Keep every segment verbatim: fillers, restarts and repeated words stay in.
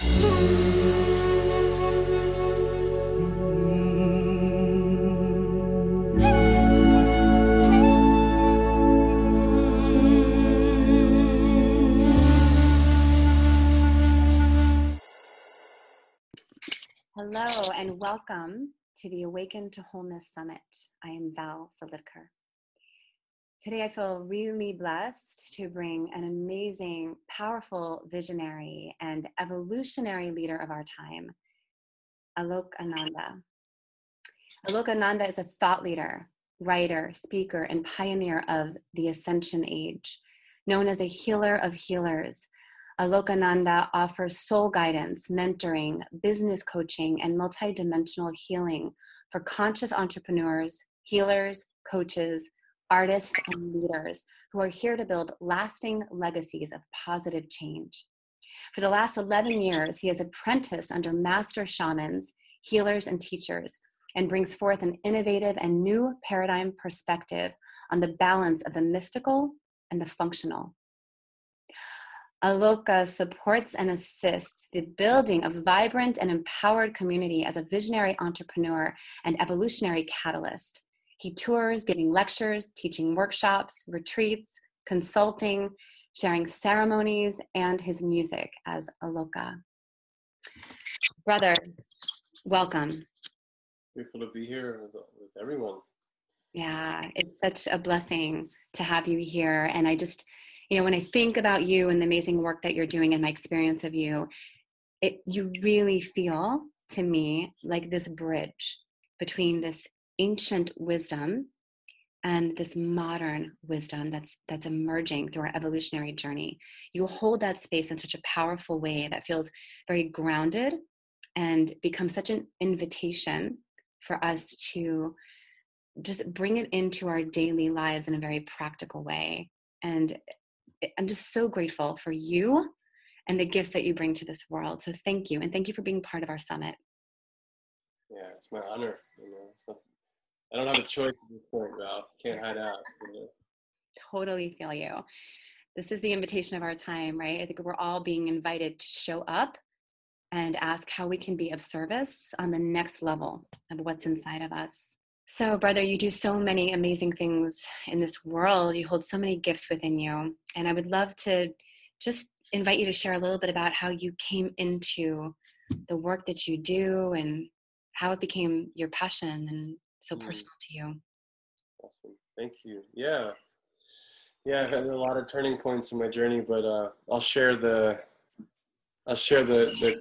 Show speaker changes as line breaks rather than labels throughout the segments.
Hello and welcome to the Awaken to Wholeness Summit. I am Val Solidker. Today I feel really blessed to bring an amazing, powerful, visionary, and evolutionary leader of our time, Alok Ananda. Alok Ananda is a thought leader, writer, speaker, and pioneer of the Ascension Age. Known as a healer of healers, Alok Ananda offers soul guidance, mentoring, business coaching, and multidimensional healing for conscious entrepreneurs, healers, coaches, artists, and leaders who are here to build lasting legacies of positive change. For the last eleven years, he has apprenticed under master shamans, healers, and teachers, and brings forth an innovative and new paradigm perspective on the balance of the mystical and the functional. Alok supports and assists the building of a vibrant and empowered community as a visionary entrepreneur and evolutionary catalyst. He tours, giving lectures, teaching workshops, retreats, consulting, sharing ceremonies, and his music as Aloka. Brother, welcome.
Grateful to be here with, with everyone.
Yeah, it's such a blessing to have you here. And I just, you know, when I think about you and the amazing work that you're doing and my experience of you, it you really feel to me like this bridge between this ancient wisdom and this modern wisdom that's that's emerging through our evolutionary journey. You hold that space in such a powerful way that feels very grounded and becomes such an invitation for us to just bring it into our daily lives in a very practical way. And I'm just so grateful for you and the gifts that you bring to this world. So thank you. And thank you for being part of our summit.
Yeah, it's my honor. You know, it's not, I don't have a choice at this point, Val. Can't hide out. You know?
Totally feel you. This is the invitation of our time, right? I think we're all being invited to show up and ask how we can be of service on the next level of what's inside of us. So, brother, you do so many amazing things in this world. You hold so many gifts within you. And I would love to just invite you to share a little bit about how you came into the work that you do and how it became your passion and so
Mm.
personal to you.
Awesome. Thank you. Yeah. Yeah, I've had a lot of turning points in my journey, but uh, I'll share the I'll share the, the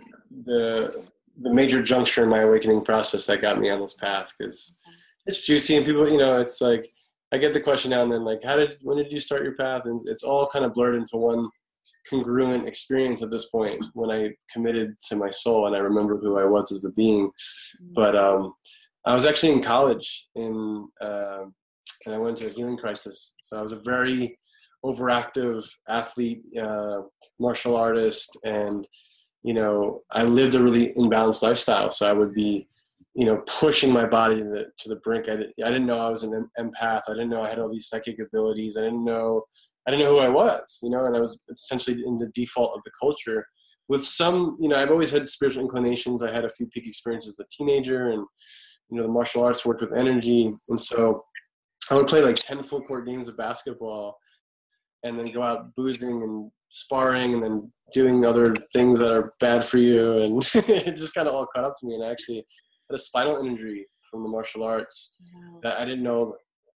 the the major juncture in my awakening process that got me on this path, because it's juicy and people, you know, it's like, I get the question now and then, like, how did, when did you start your path? And it's all kind of blurred into one congruent experience at this point when I committed to my soul and I remember who I was as a being. But um, I was actually in college in, uh, and I went to a healing crisis. So I was a very overactive athlete, uh, martial artist, and, you know, I lived a really imbalanced lifestyle. So I would be, you know, pushing my body to the to the brink. I didn't, I didn't know I was an empath. I didn't know I had all these psychic abilities. I didn't know, I didn't know who I was, you know, and I was essentially in the default of the culture with some, you know, I've always had spiritual inclinations. I had a few peak experiences as a teenager, and, you know, the martial arts worked with energy. And so I would play like ten full court games of basketball and then go out boozing and sparring and then doing other things that are bad for you. And it just kind of all caught up to me. And I actually had a spinal injury from the martial arts wow. that I didn't know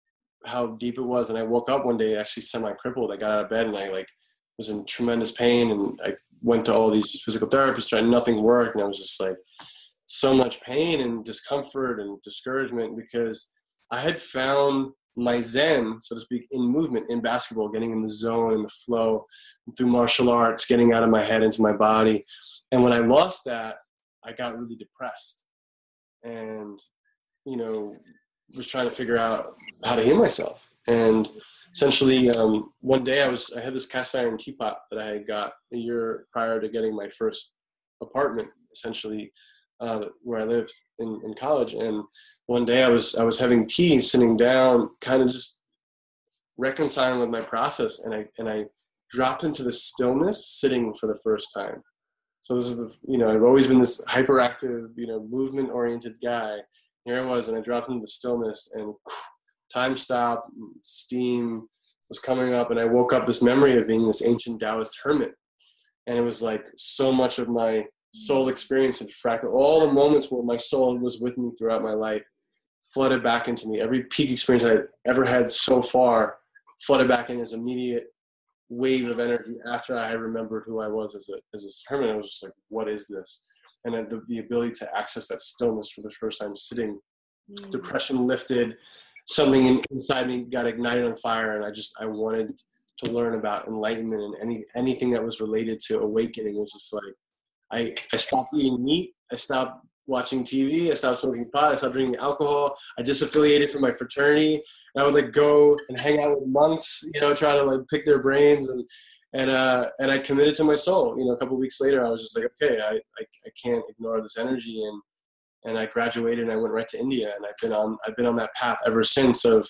how deep it was. And I woke up one day actually semi-crippled. I got out of bed and I like was in tremendous pain, and I went to all these physical therapists, tried, nothing worked. And I was just like, so much pain and discomfort and discouragement, because I had found my zen, so to speak, in movement, in basketball, getting in the zone, in the flow, through martial arts, getting out of my head into my body. And when I lost that, I got really depressed and, you know, was trying to figure out how to heal myself. And essentially, um, one day I was, I had this cast iron teapot that I had got a year prior to getting my first apartment, essentially, uh, where I lived in, in college. And one day I was, I was having tea, sitting down, kind of just reconciling with my process. And I, and I dropped into the stillness, sitting for the first time. So this is the, you know, I've always been this hyperactive, you know, movement oriented guy. Here I was, and I dropped into the stillness, and time stopped, steam was coming up, and I woke up this memory of being this ancient Taoist hermit. And it was like so much of my soul experience and fractal, all the moments where my soul was with me throughout my life flooded back into me. Every peak experience I had ever had so far flooded back in as immediate wave of energy after I had remembered who I was as a as a hermit. I was just like, what is this? And the, the ability to access that stillness for the first time sitting, mm. depression lifted, something in, inside me got ignited on fire, and I just, I wanted to learn about enlightenment, and any anything that was related to awakening. It was just like, I, I stopped eating meat, I stopped watching T V, I stopped smoking pot, I stopped drinking alcohol, I disaffiliated from my fraternity, and I would like go and hang out with monks, you know, try to like pick their brains, and and uh, and I committed to my soul. You know, a couple of weeks later, I was just like, okay, I, I, I can't ignore this energy, and and I graduated and I went right to India, and I've been on I've been on that path ever since of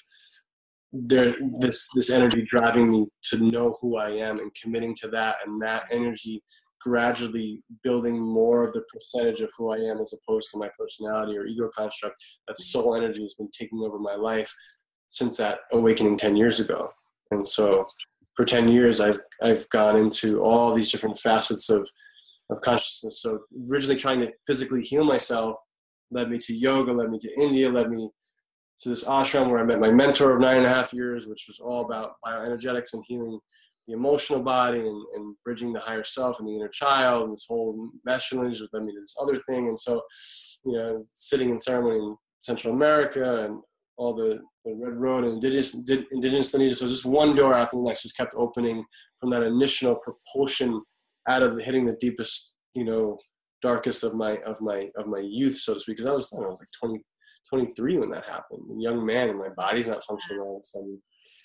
there this this energy driving me to know who I am and committing to that, and that energy gradually building more of the percentage of who I am as opposed to my personality or ego construct. That soul energy has been taking over my life since that awakening ten years ago. And so for ten years, I've I've gone into all these different facets of, of consciousness. So originally trying to physically heal myself led me to yoga, led me to India, led me to this ashram where I met my mentor of nine and a half years, which was all about bioenergetics and healing the emotional body, and, and bridging the higher self and the inner child, and this whole mesh lineage led me to this other thing. And so, you know, sitting in ceremony in Central America and all the, the Red Road and indigenous, indigenous lineages. So just one door after the next just kept opening from that initial propulsion out of the, hitting the deepest, you know, darkest of my, of my, of my youth, so to speak. Because I was, I, don't know, I was like twenty, twenty-three when that happened. A young man, and my body's not functioning all of a sudden.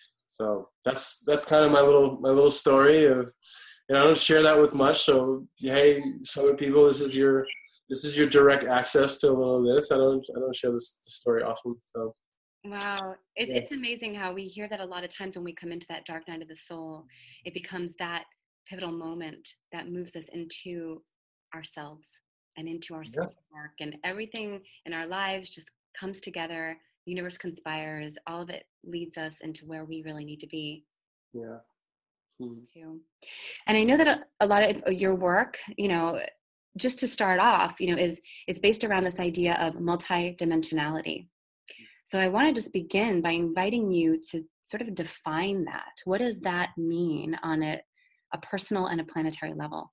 So that's, that's kind of my little, my little story of, and I don't share that with much. So, hey, some people, this is your, this is your direct access to a little of this. I don't, I don't share this, this story often. So.
Wow. It,
Yeah.
It's amazing how we hear that a lot of times when we come into that dark night of the soul, it becomes that pivotal moment that moves us into ourselves and into our soul work, and everything in our lives just comes together. The universe conspires. All of it leads us into where we really need to be.
Yeah. Mm-hmm.
Too. And I know that a, a lot of your work, you know, just to start off, you know, is is based around this idea of multidimensionality. So I want to just begin by inviting you to sort of define that. What does that mean on a, a personal and a planetary level?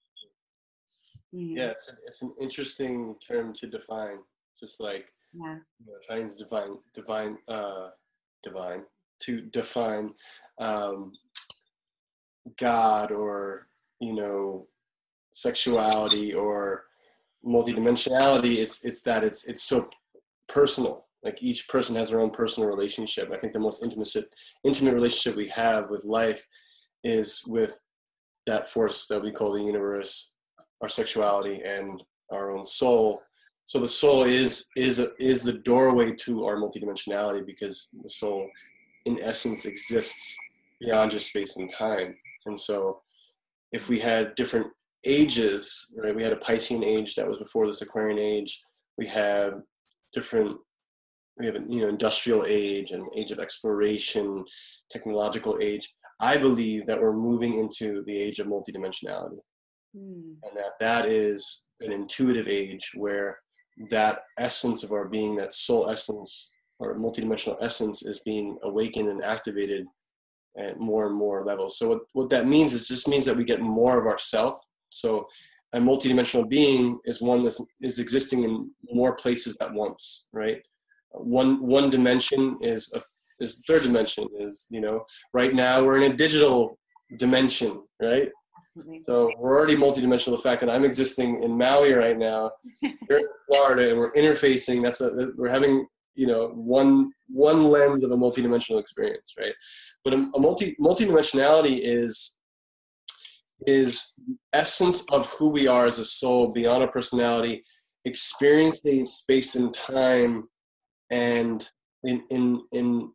Mm.
Yeah, it's, a, it's an interesting term to define. Just like,
yeah.
you know, trying to define, divine, uh, divine, to define um, God, or, you know, sexuality or multidimensionality. It's it's that it's it's so personal. Like each person has their own personal relationship. I think the most intimate intimate relationship we have with life is with that force that we call the universe, our sexuality, and our own soul. So the soul is is a, is the doorway to our multidimensionality, because the soul, in essence, exists beyond just space and time. And so, if we had different ages, right? We had a Piscean age that was before this Aquarian age. We had different. We have an, you know, industrial age, and age of exploration, technological age. I believe that we're moving into the age of multidimensionality, mm. and that that is an intuitive age where that essence of our being, that soul essence or multidimensional essence, is being awakened and activated at more and more levels. So what, what that means is this means that we get more of ourself. So a multidimensional being is one that is existing in more places at once, right? One one dimension is a is the third dimension. Is, you know, right now we're in a digital dimension, right? Absolutely. So we're already multidimensional. The fact that I'm existing in Maui right now, you're in Florida, and we're interfacing. That's a we're having, you know, one one lens of a multidimensional experience, right? But a, a multi multidimensionality is is the essence of who we are as a soul beyond a personality, experiencing space and time, and in in in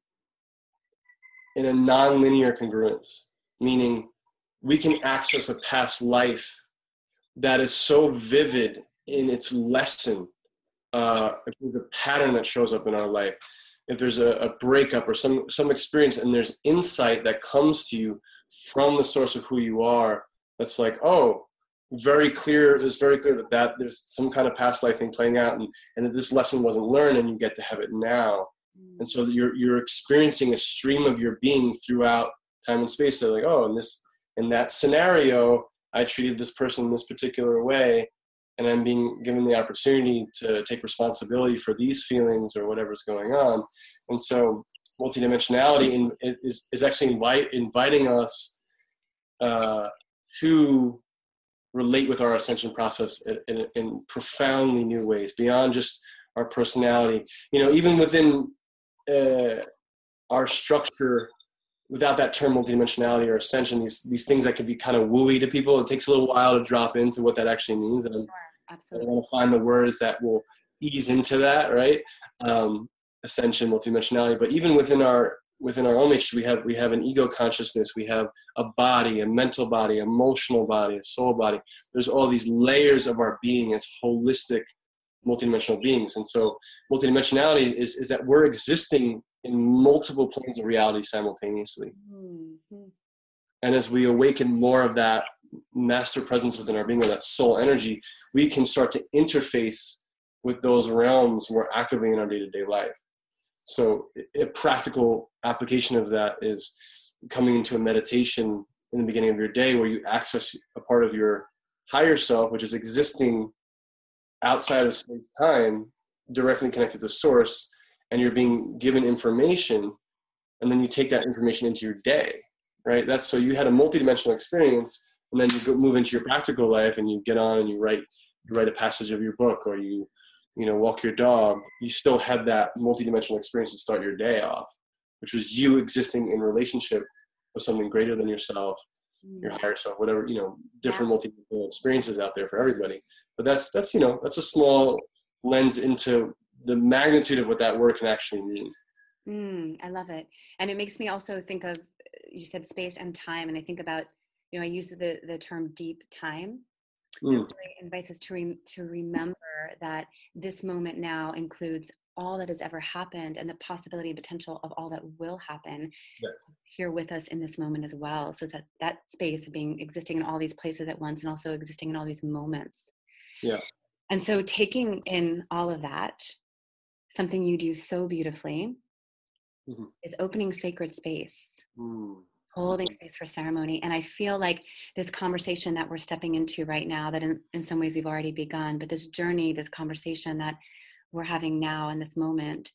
in a non-linear congruence, meaning we can access a past life that is so vivid in its lesson, uh, if there's a pattern that shows up in our life, if there's a, a breakup or some, some experience and there's insight that comes to you from the source of who you are, that's like, oh, very clear, it's very clear that, that there's some kind of past life thing playing out, and, and that this lesson wasn't learned and you get to have it now. And so you're you're experiencing a stream of your being throughout time and space. They're like, oh, in this in that scenario, I treated this person in this particular way, and I'm being given the opportunity to take responsibility for these feelings or whatever's going on. And so multidimensionality in, is is actually invite, inviting us uh, to relate with our ascension process in, in, in profoundly new ways, beyond just our personality. You know, even within uh, our structure, without that term multidimensionality or ascension, these these things that can be kind of wooey to people, it takes a little while to drop into what that actually means. And
Absolutely.
I want to find the words that will ease into that, right? Um, ascension, multidimensionality. But even within our within our own matrix, we have we have an ego consciousness, we have a body, a mental body, emotional body, a soul body. There's all these layers of our being as holistic, multidimensional beings. And so multidimensionality is, is that we're existing in multiple planes of reality simultaneously. Mm-hmm. And as we awaken more of that master presence within our being, or that soul energy, we can start to interface with those realms more actively in our day-to-day life. So a practical application of that is coming into a meditation in the beginning of your day where you access a part of your higher self, which is existing outside of space-time, directly connected to source, and you're being given information, and then you take that information into your day, right? That's so you had a multidimensional experience, and then you go move into your practical life, and you get on and you write you write a passage of your book, or you you know walk your dog. You still had that multidimensional experience to start your day off, which was you existing in relationship with something greater than yourself, your higher self, whatever, you know, different multiple experiences out there for everybody. But that's, that's, you know, that's a small lens into the magnitude of what that word can actually mean.
Mm, I love it. And it makes me also think of, you said space and time. And I think about, you know, I use the, the term deep time. Mm. It really invites us to, re- to remember that this moment now includes all that has ever happened and the possibility and potential of all that will happen. Yes. Here with us in this moment as well. So that that space of being existing in all these places at once and also existing in all these moments.
Yeah.
And so taking in all of that, something you do so beautifully mm-hmm. is opening sacred space, mm. holding space for ceremony. And I feel like this conversation that we're stepping into right now, that in, in some ways we've already begun, but this journey, this conversation that we're having now in this moment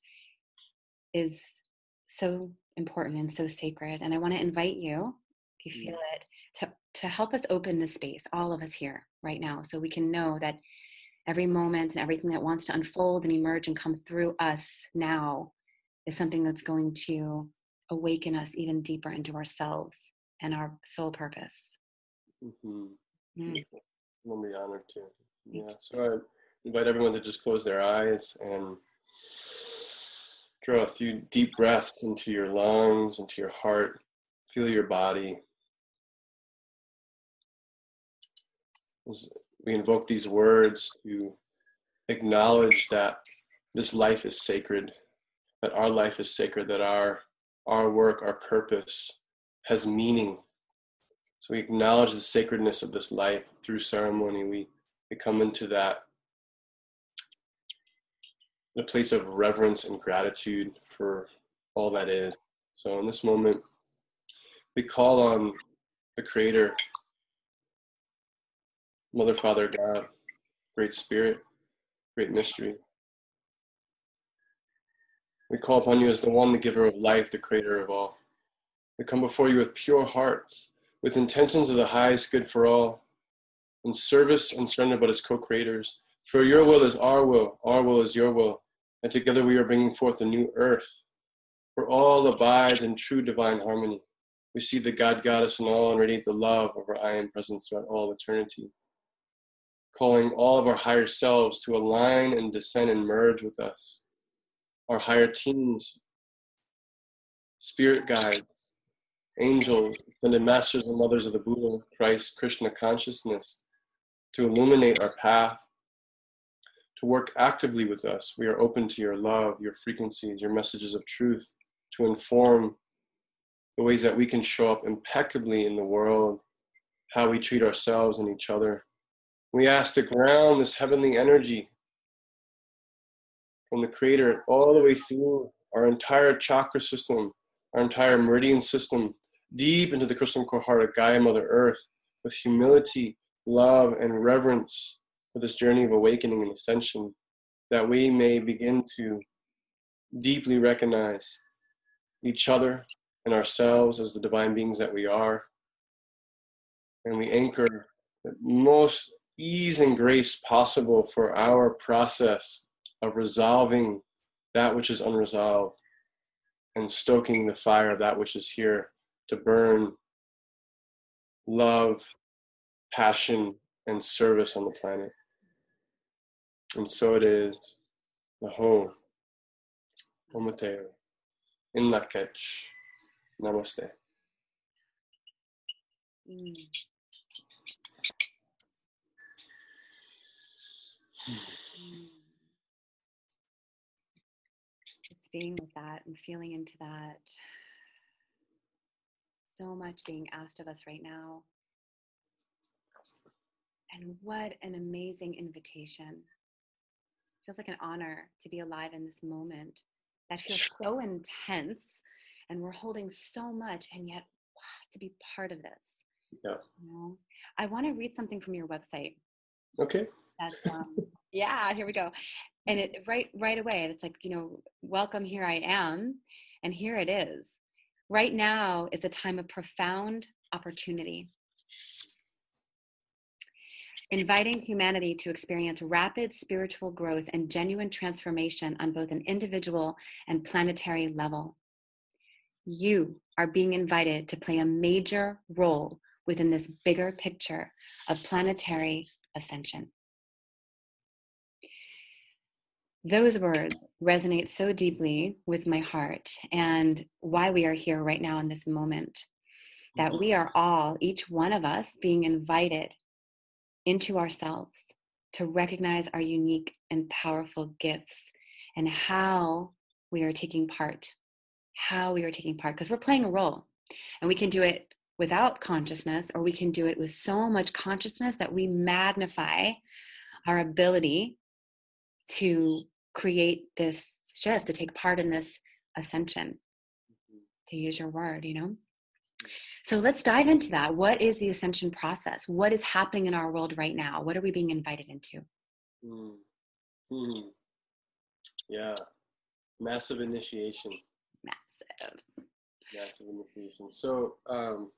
is so important and so sacred. And I want to invite you, if you feel it, to, to help us open this space, all of us here right now, so we can know that every moment and everything that wants to unfold and emerge and come through us now is something that's going to awaken us even deeper into ourselves and our soul purpose.
Mm-hmm. Mm. I'll be honored to. Yeah. So I invite everyone to just close their eyes and draw a few deep breaths into your lungs, into your heart. Feel your body. As we invoke these words to acknowledge that this life is sacred, that our life is sacred, that our our work, our purpose has meaning. So we acknowledge the sacredness of this life through ceremony. We, we come into that the place of reverence and gratitude for all that is. So in this moment, we call on the Creator, Mother, Father, God, Great Spirit, Great Mystery. We call upon you as the one, the giver of life, the creator of all. We come before you with pure hearts, with intentions of the highest good for all, in service and surrender but as co-creators. For your will is our will, our will is your will, and together we are bringing forth a new earth, where all abides in true divine harmony. We see the God, Goddess, and all, and radiate the love of our I Am presence throughout all eternity. Calling all of our higher selves to align and descend and merge with us. Our higher teams, spirit guides, angels, ascended masters and mothers of the Buddha, Christ, Krishna consciousness, to illuminate our path, to work actively with us. We are open to your love, your frequencies, your messages of truth, to inform the ways that we can show up impeccably in the world, how we treat ourselves and each other. We ask to ground this heavenly energy from the Creator all the way through our entire chakra system, our entire meridian system, deep into the crystal core heart of Gaia Mother Earth, with humility, love, and reverence for this journey of awakening and ascension, that we may begin to deeply recognize each other and ourselves as the divine beings that we are. And we anchor the most ease and grace possible for our process of resolving that which is unresolved and stoking the fire of that which is here to burn love, passion, and service on the planet. And so it is. Naho, Omateo, in Lak'ech, Namaste.
Mm. Mm. Just being with that and feeling into that. So much being asked of us right now. And what an amazing invitation. Feels like an honor to be alive in this moment that feels so intense, and we're holding so much, and yet wow, to be part of this.
Yeah.
You know? I want to read something from your website.
Okay.
That's um, yeah, here we go. And it right right away, it's like, you know, welcome, here I am, and here it is. Right now is a time of profound opportunity, inviting humanity to experience rapid spiritual growth and genuine transformation on both an individual and planetary level. You are being invited to play a major role within this bigger picture of planetary ascension. Those words resonate so deeply with my heart and why we are here right now in this moment, that we are all, each one of us, being invited into ourselves to recognize our unique and powerful gifts and how we are taking part, how we are taking part, because we're playing a role, and we can do it without consciousness, or we can do it with so much consciousness that we magnify our ability to create this shift, to take part in this ascension, to use your word, you know? So let's dive into that. What is the ascension process? What is happening in our world right now? What are we being invited into?
Mm. Mm. Yeah. Massive initiation.
Massive.
Massive initiation. So um,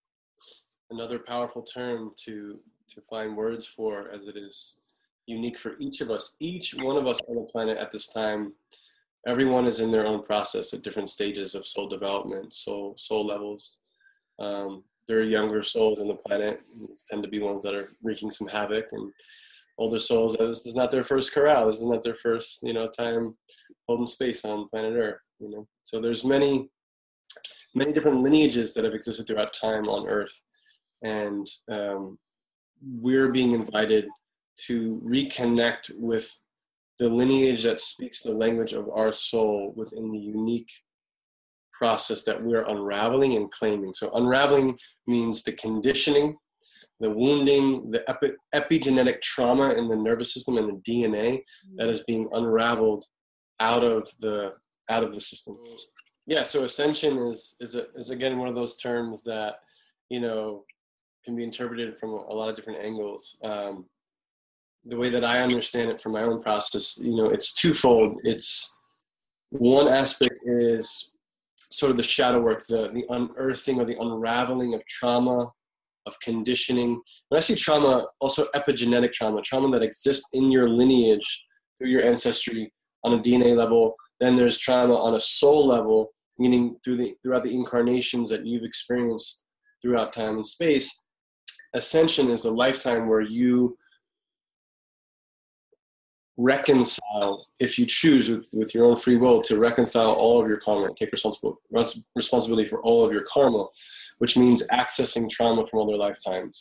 another powerful term to to find words for, as it is unique for each of us. Each one of us on the planet at this time, everyone is in their own process at different stages of soul development, soul soul levels. Um, there are younger souls on the planet. These tend to be ones that are wreaking some havoc, and older souls, this is not their first corral. This is not their first, you know, time holding space on planet Earth, you know. So there's many, many different lineages that have existed throughout time on Earth. And um, we're being invited to reconnect with the lineage that speaks the language of our soul within the unique process that we're unraveling and claiming. So unraveling means the conditioning, the wounding, the epi- epigenetic trauma in the nervous system and the D N A that is being unraveled out of the out of the system. Yeah. So ascension is is a, is again one of those terms that, you know, can be interpreted from a lot of different angles. Um, the way that I understand it from my own process, you know, it's twofold. It's one aspect is sort of the shadow work, the the unearthing or the unraveling of trauma, of conditioning. When I see trauma, also epigenetic trauma, trauma that exists in your lineage through your ancestry on a D N A level. Then there's trauma on a soul level, meaning through the throughout the incarnations that you've experienced throughout time and space. Ascension is a lifetime where you reconcile, if you choose with, with your own free will, to reconcile all of your karma, take responsible, responsibility for all of your karma, which means accessing trauma from other lifetimes.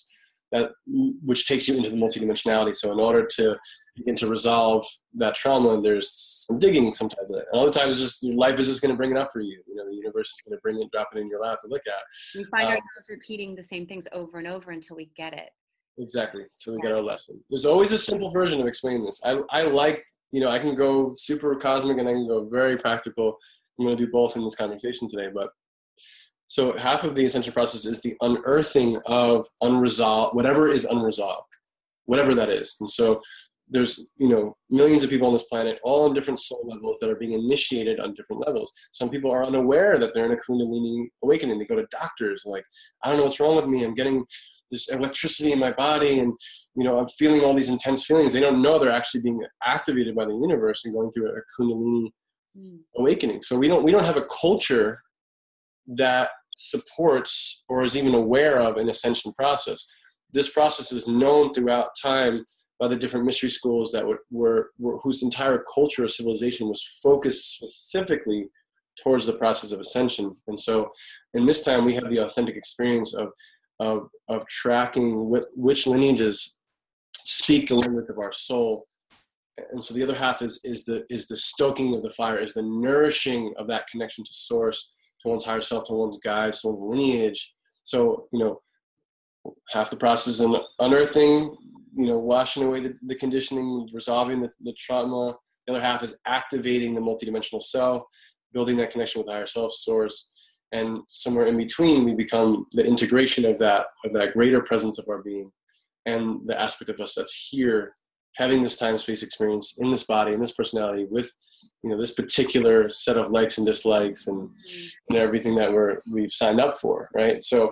that which takes you into the multidimensionality. So in order to begin to resolve that trauma, there's some digging sometimes. And other times, just your life is just going to bring it up for you. You know, the universe is going to bring it, drop it in your lap to look at.
We find
um,
ourselves repeating the same things over and over until we get it.
Exactly, until we
yeah.
get our lesson. There's always a simple version of explaining this. I, I like, you know, I can go super cosmic and I can go very practical. I'm going to do both in this conversation today, but so half of the ascension process is the unearthing of unresolved, whatever is unresolved, whatever that is. And so there's, you know, millions of people on this planet, all on different soul levels that are being initiated on different levels. Some people are unaware that they're in a Kundalini awakening. They go to doctors like, I don't know what's wrong with me. I'm getting this electricity in my body and, you know, I'm feeling all these intense feelings. They don't know they're actually being activated by the universe and going through a Kundalini mm. awakening. So we don't, we don't have a culture that supports or is even aware of an ascension process. This process is known throughout time by the different mystery schools that were, were, were whose entire culture of civilization was focused specifically towards the process of ascension. And so in this time we have the authentic experience of of of tracking wh- which lineages speak the language of our soul. And so the other half is is the is the stoking of the fire, is the nourishing of that connection to source, to one's higher self, to one's guide, to one's lineage. So, you know, half the process is unearthing, you know, washing away the, the conditioning, resolving the, the trauma. The other half is activating the multidimensional self, building that connection with the higher self, source. And somewhere in between, we become the integration of that, of that greater presence of our being and the aspect of us that's here, having this time-space experience in this body, in this personality, with, you know, this particular set of likes and dislikes and, and everything that we're, we've signed up for, right? So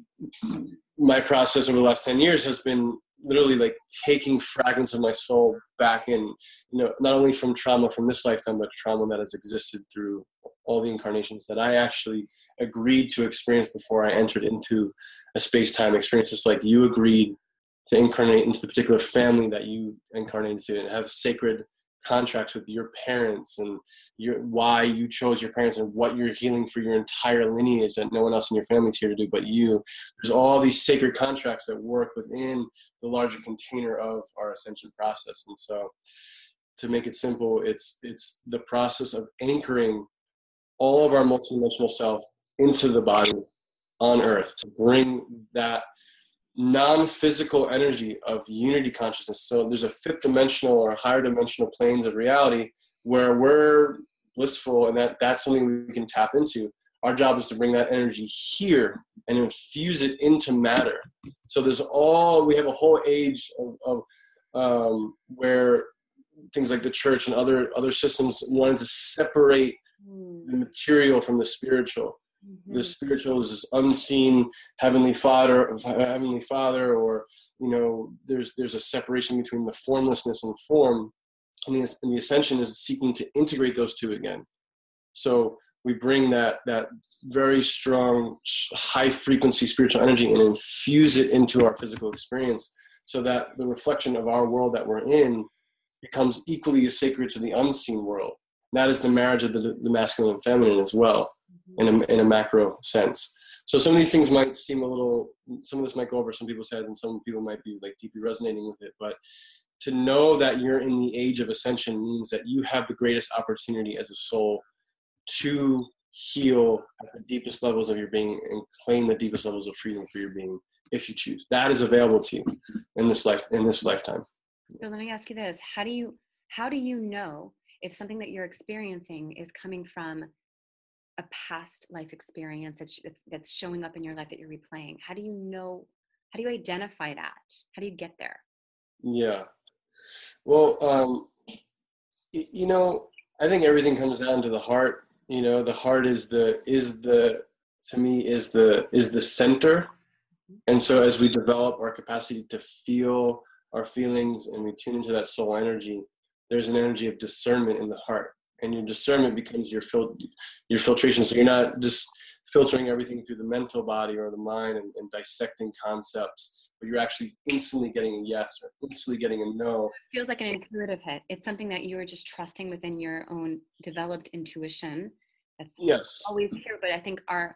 my process over the last ten years has been literally like taking fragments of my soul back in, you know, not only from trauma from this lifetime, but trauma that has existed through all the incarnations that I actually agreed to experience before I entered into a space-time experience, just like you agreed to incarnate into the particular family that you incarnate into and have sacred contracts with your parents and your why you chose your parents and what you're healing for your entire lineage that no one else in your family is here to do but you. There's all these sacred contracts that work within the larger container of our ascension process. And so to make it simple, it's it's the process of anchoring all of our multidimensional self into the body on earth to bring that non-physical energy of unity consciousness. So there's a fifth dimensional or higher dimensional planes of reality where we're blissful, and that that's something we can tap into. Our job is to bring that energy here and infuse it into matter. So there's all, we have a whole age of, of um, where things like the church and other other systems wanted to separate the material from the spiritual. Mm-hmm. The spiritual is this unseen heavenly father, heavenly father, or, you know, there's there's a separation between the formlessness and form, and the, and the ascension is seeking to integrate those two again. So we bring that that very strong, high frequency spiritual energy and infuse it into our physical experience, so that the reflection of our world that we're in becomes equally as sacred to the unseen world. And that is the marriage of the, the masculine and feminine as well, in a, in a macro sense. So some of these things might seem a little, some of this might go over some people's heads and some people might be like deeply resonating with it. But to know that you're in the age of ascension means that you have the greatest opportunity as a soul to heal at the deepest levels of your being and claim the deepest levels of freedom for your being if you choose. That is available to you in this life, in this lifetime.
So let me ask you this. How do you, how do you know if something that you're experiencing is coming from a past life experience that's, that's showing up in your life that you're replaying? How do you know, how do you identify that? How do you get there?
Yeah. Well, um, you know, I think everything comes down to the heart. You know, the heart is the, is the, to me, is the, is the center. And so as we develop our capacity to feel our feelings and we tune into that soul energy, there's an energy of discernment in the heart. And your discernment becomes your fil- your filtration. So you're not just filtering everything through the mental body or the mind and, and dissecting concepts, but you're actually instantly getting a yes or instantly getting a no.
It feels like an intuitive hit. It's something that you are just trusting within your own developed intuition. That's
yes.
always here. But I think our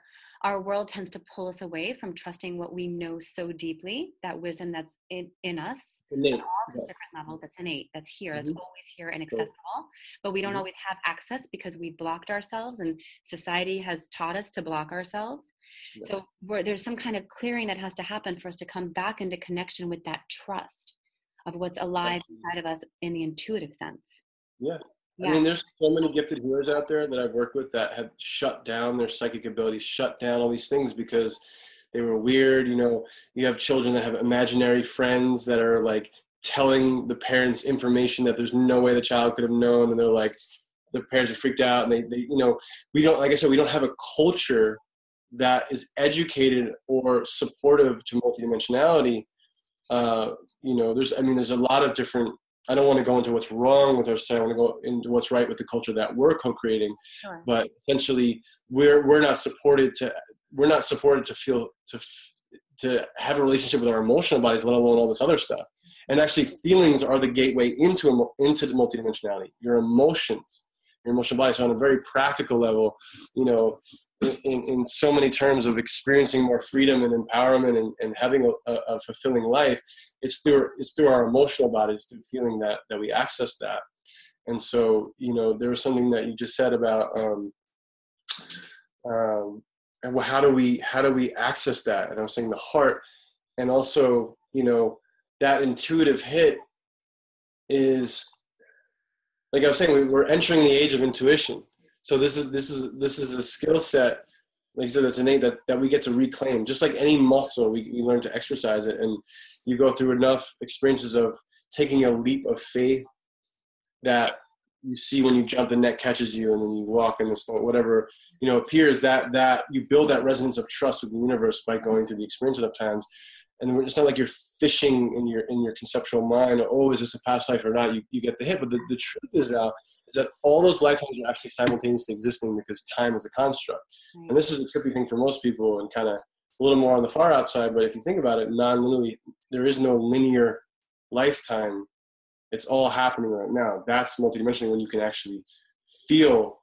our world tends to pull us away from trusting what we know so deeply, that wisdom that's in, in us
Innate.
at all these
Yeah.
different levels, that's innate, that's here,
Mm-hmm.
that's always here and accessible, but we don't
Mm-hmm.
always have access because we blocked ourselves, and society has taught us to block ourselves.
Yeah.
So we're, there's some kind of clearing that has to happen for us to come back into connection with that trust of what's alive inside of us in the intuitive sense.
Yeah.
Yeah.
I mean, there's so many gifted healers out there that I've worked with that have shut down their psychic abilities, shut down all these things because they were weird. You know, you have children that have imaginary friends that are like telling the parents information that there's no way the child could have known. And they're like, the parents are freaked out. And they, they, you know, we don't, like I said, we don't have a culture that is educated or supportive to multidimensionality. Uh, you know, there's, I mean, there's a lot of different, I don't want to go into what's wrong with our society. I want to go into what's right with the culture that we're co-creating.
Sure. But
essentially, we're we're not supported to we're not supported to feel to to have a relationship with our emotional bodies, let alone all this other stuff. And actually, feelings are the gateway into into the multidimensionality. Your emotions, your emotional body. So on a very practical level, you know, in, in so many terms of experiencing more freedom and empowerment and, and having a, a fulfilling life, it's through it's through our emotional bodies, through feeling that that we access that. And so, you know, there was something that you just said about um, um, and how do we how do we access that? And I was saying the heart, and also, you know, that intuitive hit is, like I was saying, we, we're entering the age of intuition. So this is this is this is a skill set, like I said, that's innate, that, that we get to reclaim. Just like any muscle, we, we learn to exercise it, and you go through enough experiences of taking a leap of faith that you see when you jump, the net catches you, and then you walk in the storm, whatever, you know, appears, that that you build that resonance of trust with the universe by going through the experience enough times. And it's not like you're fishing in your in your conceptual mind, oh, is this a past life or not? You, you get the hit. But the, the truth is now is that all those lifetimes are actually simultaneously existing because time is a construct. Right. And this is a trippy thing for most people and kind of a little more on the far outside. But if you think about it, non-linearly, there is no linear lifetime. It's all happening right now. That's multidimensional when you can actually feel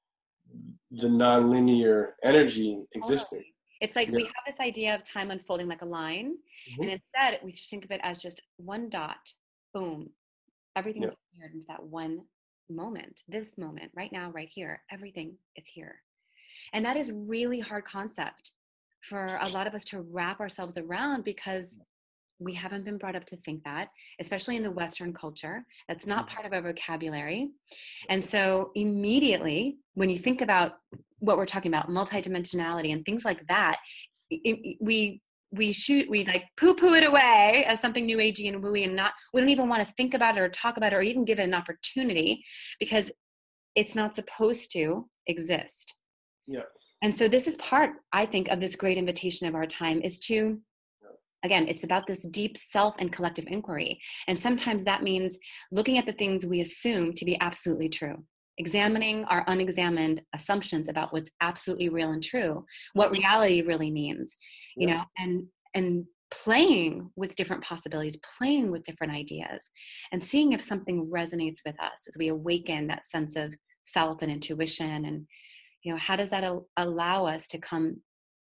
the non-linear energy existing.
Totally. It's like, yeah, we have this idea of time unfolding like a line, mm-hmm. and instead we just think of it as just one dot, boom, everything's yeah. here into that one moment, this moment, right now, right here, everything is here. And that is really hard concept for a lot of us to wrap ourselves around, because we haven't been brought up to think that, especially in the Western culture. That's not part of our vocabulary. And so immediately, when you think about what we're talking about, multidimensionality and things like that, it, it, we we shoot, we like poo-poo it away as something new agey and wooey, and not, we don't even want to think about it or talk about it or even give it an opportunity, because it's not supposed to exist.
Yeah.
And so this is part, I think, of this great invitation of our time, is to, again, it's about this deep self and collective inquiry. And sometimes that means looking at the things we assume to be absolutely true, examining our unexamined assumptions about what's absolutely real and true, what reality really means, you yeah. know, and, and playing with different possibilities, playing with different ideas, and seeing if something resonates with us as we awaken that sense of self and intuition. And, you know, how does that al- allow us to come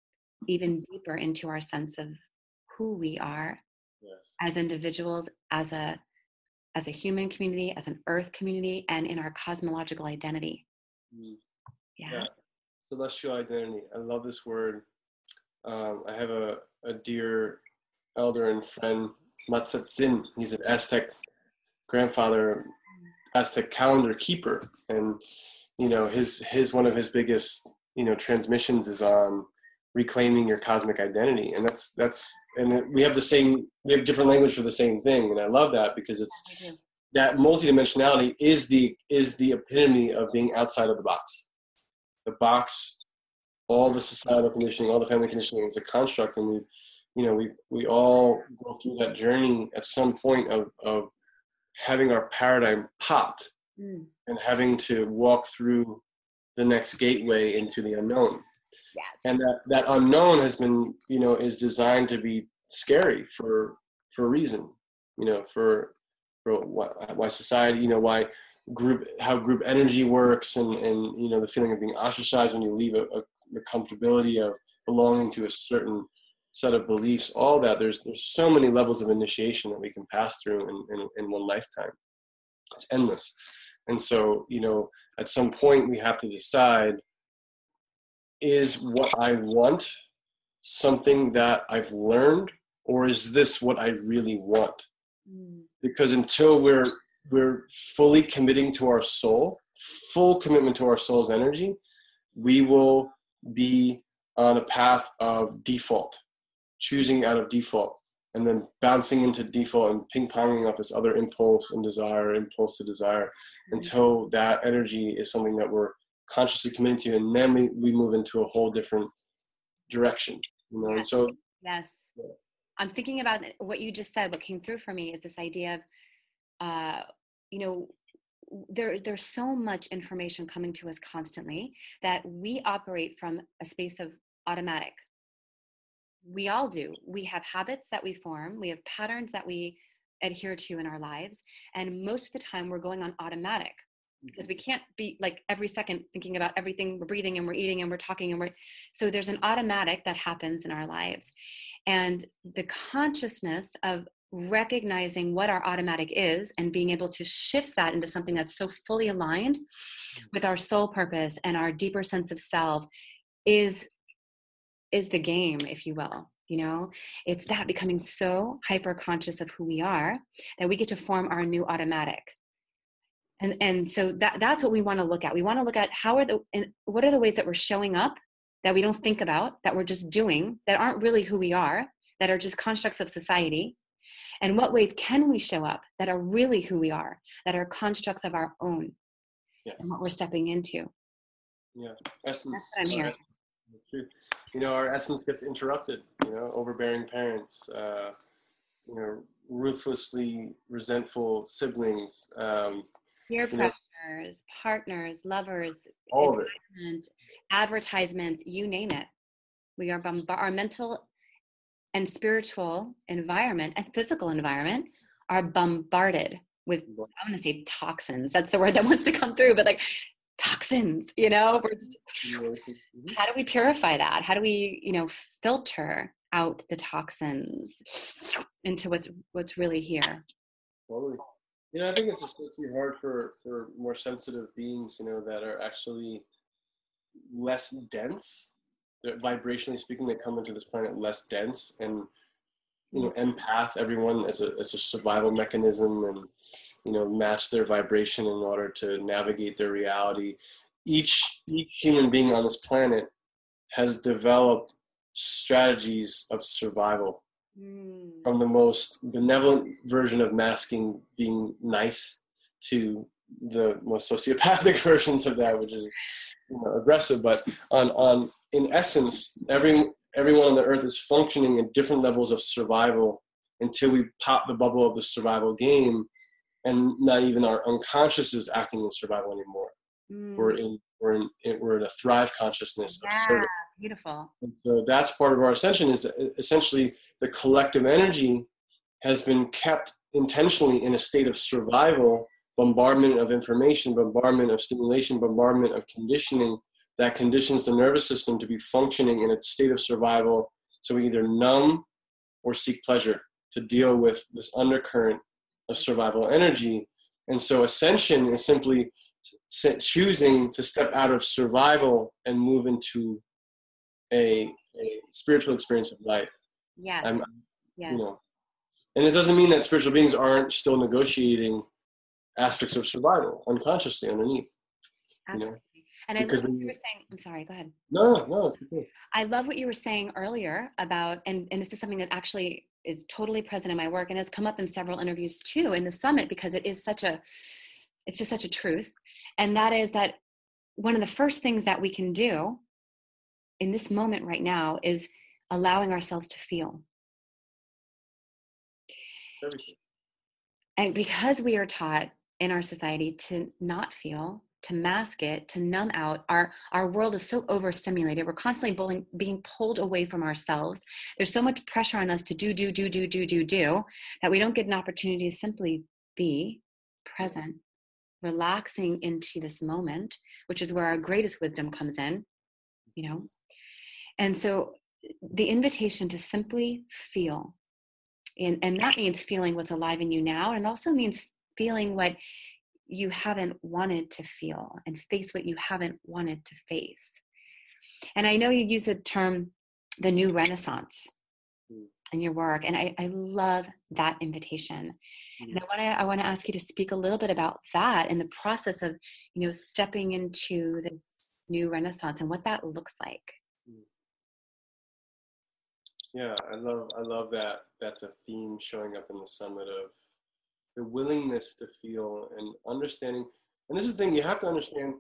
even deeper into our sense of who we are yes. as individuals, as a as a human community, as an earth community, and in our cosmological identity. Mm. Yeah. yeah.
Celestial identity. I love this word. Um, I have a, a dear elder and friend, Matzatzin. He's an Aztec grandfather, Aztec calendar keeper. And, you know, his his one of his biggest, you know, transmissions is on reclaiming your cosmic identity. And that's that's and we have the same we have different language for the same thing, and I love that, because it's yeah, that multidimensionality is the is the epitome of being outside of the box. The box, all the societal conditioning, all the family conditioning is a construct, and we you know we we all go through that journey at some point of of having our paradigm popped mm. and having to walk through the next gateway into the unknown.
Yes.
And that, that unknown has been, you know, is designed to be scary for for a reason, you know, for for why, why society, you know, why group, how group energy works, and, and, you know, the feeling of being ostracized when you leave a, a, the comfortability of belonging to a certain set of beliefs, all that. There's there's so many levels of initiation that we can pass through in, in, in one lifetime. It's endless. And so, you know, at some point we have to decide, is what I want something that I've learned, or is this what I really want? Mm. Because until we're we're fully committing to our soul, full commitment to our soul's energy, we will be on a path of default, choosing out of default, and then bouncing into default and ping-ponging off this other impulse and desire, impulse to desire, mm-hmm. until that energy is something that we're consciously committing to, and then we, we move into a whole different direction. You know,
yes.
and so
yes, yeah. I'm thinking about what you just said. What came through for me is this idea of, uh, you know, there there's so much information coming to us constantly that we operate from a space of automatic. We all do. We have habits that we form. We have patterns that we adhere to in our lives. And most of the time we're going on automatic because we can't be like every second thinking about everything. We're breathing and we're eating and we're talking and we're, so there's an automatic that happens in our lives. And the consciousness of recognizing what our automatic is and being able to shift that into something that's so fully aligned with our soul purpose and our deeper sense of self is is the game, if you will. You know, it's that becoming so hyper conscious of who we are that we get to form our new automatic. And and so that that's what we want to look at. We want to look at how are the and what are the ways that we're showing up that we don't think about, that we're just doing, that aren't really who we are, that are just constructs of society. And what ways can we show up that are really who we are, that are constructs of our own, yes. and what we're stepping into.
Yeah, essence.
That's what I'm
here. You know, our essence gets interrupted. You know, overbearing parents, uh, you know, ruthlessly resentful siblings, um,
peer pressures, know, partners, lovers,
all of it,
advertisements, you name it. We are bombarded. Our mental and spiritual environment and physical environment are bombarded with, I want to say toxins. That's the word that wants to come through, but like toxins, you know, we're just, how do we purify that? How do we, you know, filter out the toxins into what's, what's really here?
Totally. You know, I think it's especially hard for, for more sensitive beings, you know, that are actually less dense. They're, vibrationally speaking, they come into this planet less dense, and you know, empath everyone as a as a survival mechanism, and you know, match their vibration in order to navigate their reality. Each each human being on this planet has developed strategies of survival, mm. from the most benevolent version of masking, being nice, to the most sociopathic versions of that, which is, you know, aggressive. But on on in essence, every everyone on the earth is functioning in different levels of survival until we pop the bubble of the survival game, and not even our unconscious is acting in survival anymore. Mm. We're in we're in we're in a thrive consciousness of
yeah,
service.
Beautiful.
And so that's part of our ascension, is essentially the collective energy has been kept intentionally in a state of survival, bombardment of information, bombardment of stimulation, bombardment of conditioning that conditions the nervous system to be functioning in a state of survival. So we either numb or seek pleasure to deal with this undercurrent of survival energy. And so ascension is simply choosing to step out of survival and move into a, a spiritual experience of life.
Yes.
I'm,
yes.
You know, and it doesn't mean that spiritual beings aren't still negotiating aspects of survival unconsciously underneath.
Absolutely.
You know?
And I love what you were saying. I'm sorry, go ahead.
No, no, it's okay.
I love what you were saying earlier about, and, and this is something that actually is totally present in my work and has come up in several interviews too in the summit, because it is such a, it's just such a truth. And that is that one of the first things that we can do in this moment right now is allowing ourselves to feel.
Everything.
And because we are taught in our society to not feel, to mask it, to numb out, our, our world is so overstimulated. We're constantly bullying, being pulled away from ourselves. There's so much pressure on us to do, do, do, do, do, do, do, that we don't get an opportunity to simply be present, relaxing into this moment, which is where our greatest wisdom comes in, you know? And so the invitation to simply feel. And, and that means feeling what's alive in you now. And it also means feeling what you haven't wanted to feel and face what you haven't wanted to face. And I know you use the term, the new Renaissance, in your work. And I, I love that invitation. Mm-hmm. And I want to I want to ask you to speak a little bit about that and the process of, you know, stepping into this new Renaissance and what that looks like.
Yeah, I love I love that. That's a theme showing up in the summit of the willingness to feel and understanding. And this is the thing, you have to understand,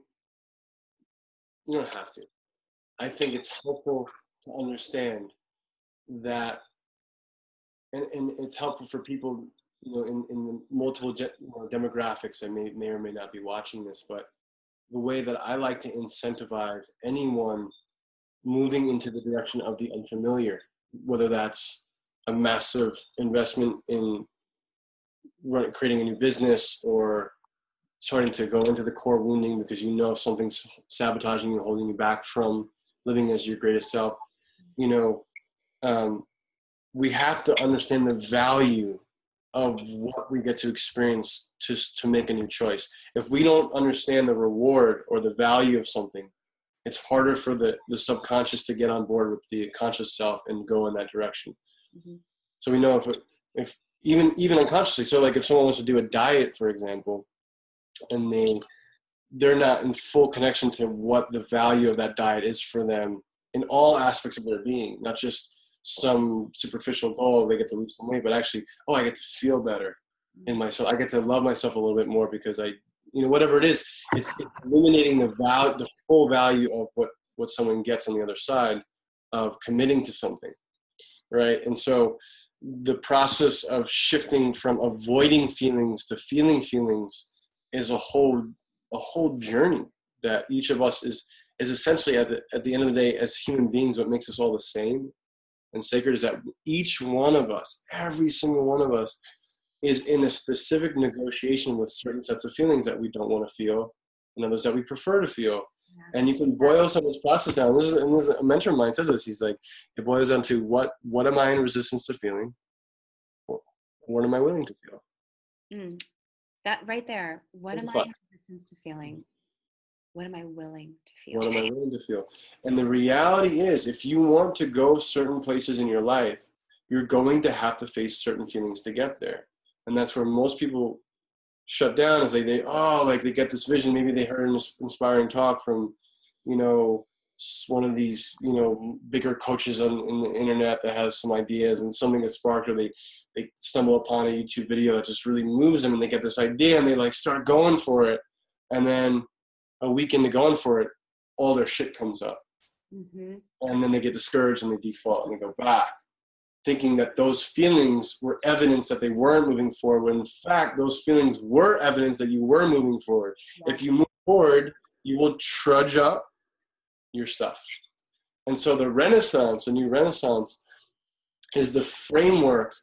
you don't have to. I think it's helpful to understand that, and, and it's helpful for people, you know, in, in multiple you know, demographics that may, may or may not be watching this, but the way that I like to incentivize anyone moving into the direction of the unfamiliar, whether that's a massive investment in run, creating a new business or starting to go into the core wounding because you know something's sabotaging you, holding you back from living as your greatest self. You know, um, we have to understand the value of what we get to experience to, to make a new choice. If we don't understand the reward or the value of something, it's harder for the, the subconscious to get on board with the conscious self and go in that direction. Mm-hmm. So we know if, if even, even unconsciously, so like if someone wants to do a diet, for example, and they, they're not in full connection to what the value of that diet is for them in all aspects of their being, not just some superficial goal, they get to lose some weight, but actually, oh, I get to feel better in myself. I get to love myself a little bit more because I, you know, whatever it is, it's, it's eliminating the value, the full value of what, what someone gets on the other side of committing to something, right? And so the process of shifting from avoiding feelings to feeling feelings is a whole, a whole journey that each of us is, is essentially at the, at the end of the day, as human beings, what makes us all the same and sacred is that each one of us, every single one of us, is in a specific negotiation with certain sets of feelings that we don't want to feel and others that we prefer to feel. Yeah. And you can boil some of this process down. This is, and this is a mentor of mine says this. He's like, it boils down to what, what am I in resistance to feeling? What am I willing to feel?
Mm, that right there. What am I in resistance to feeling? What am I willing to feel?
What am I willing to feel? And the reality is, if you want to go certain places in your life, you're going to have to face certain feelings to get there. And that's where most people shut down, is like they, oh, like they get this vision. Maybe they heard an inspiring talk from, you know, one of these, you know, bigger coaches on in the internet that has some ideas and something that sparked, or they, they stumble upon a YouTube video that just really moves them and they get this idea and they like start going for it. And then a week into going for it, all their shit comes up. Mm-hmm. And then they get discouraged and they default and they go back, thinking that those feelings were evidence that they weren't moving forward, when in fact, those feelings were evidence that you were moving forward. Yeah. If you move forward, you will trudge up your stuff. And so the Renaissance, the new Renaissance, is the framework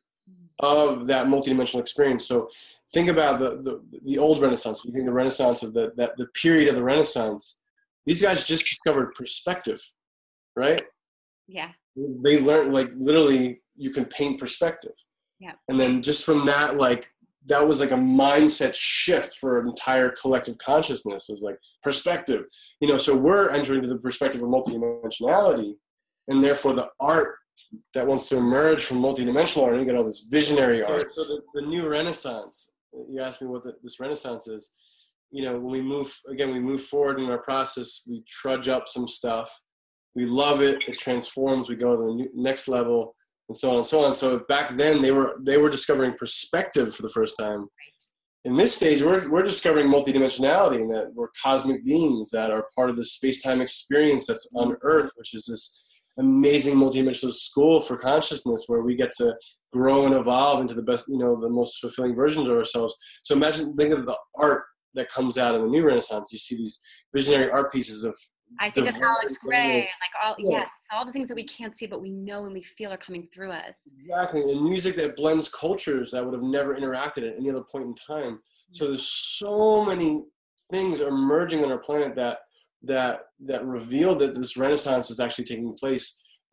of that multidimensional experience. So think about the, the, the old Renaissance. You think the Renaissance of the, that the period of the Renaissance, these guys just discovered perspective, right?
Yeah.
They learned, like, literally you can paint perspective.
Yeah.
And then just from that, like, that was like a mindset shift for an entire collective consciousness. It was like perspective, you know, so we're entering into the perspective of multidimensionality, and therefore the art that wants to emerge from multidimensional art, and you get all this visionary art. So the, the new Renaissance, you asked me what the, this Renaissance is, you know, when we move, again, we move forward in our process, we trudge up some stuff, we love it, it transforms, we go to the new, next level, and so on and so on. So back then they were, they were discovering perspective for the first time. In this stage, we're, we're discovering multidimensionality, and that we're cosmic beings that are part of this space-time experience that's on Earth, which is this amazing multidimensional school for consciousness where we get to grow and evolve into the best, you know, the most fulfilling versions of ourselves. So imagine, think of the art that comes out in the new Renaissance. You see these visionary art pieces of,
I think of Alex Grey, and like all, yeah. yes, all the things that we can't see, but we know and we feel are coming through us.
Exactly. And music that blends cultures that would have never interacted at any other point in time. Mm-hmm. So there's so many things emerging on our planet that, that, that reveal that this Renaissance is actually taking place.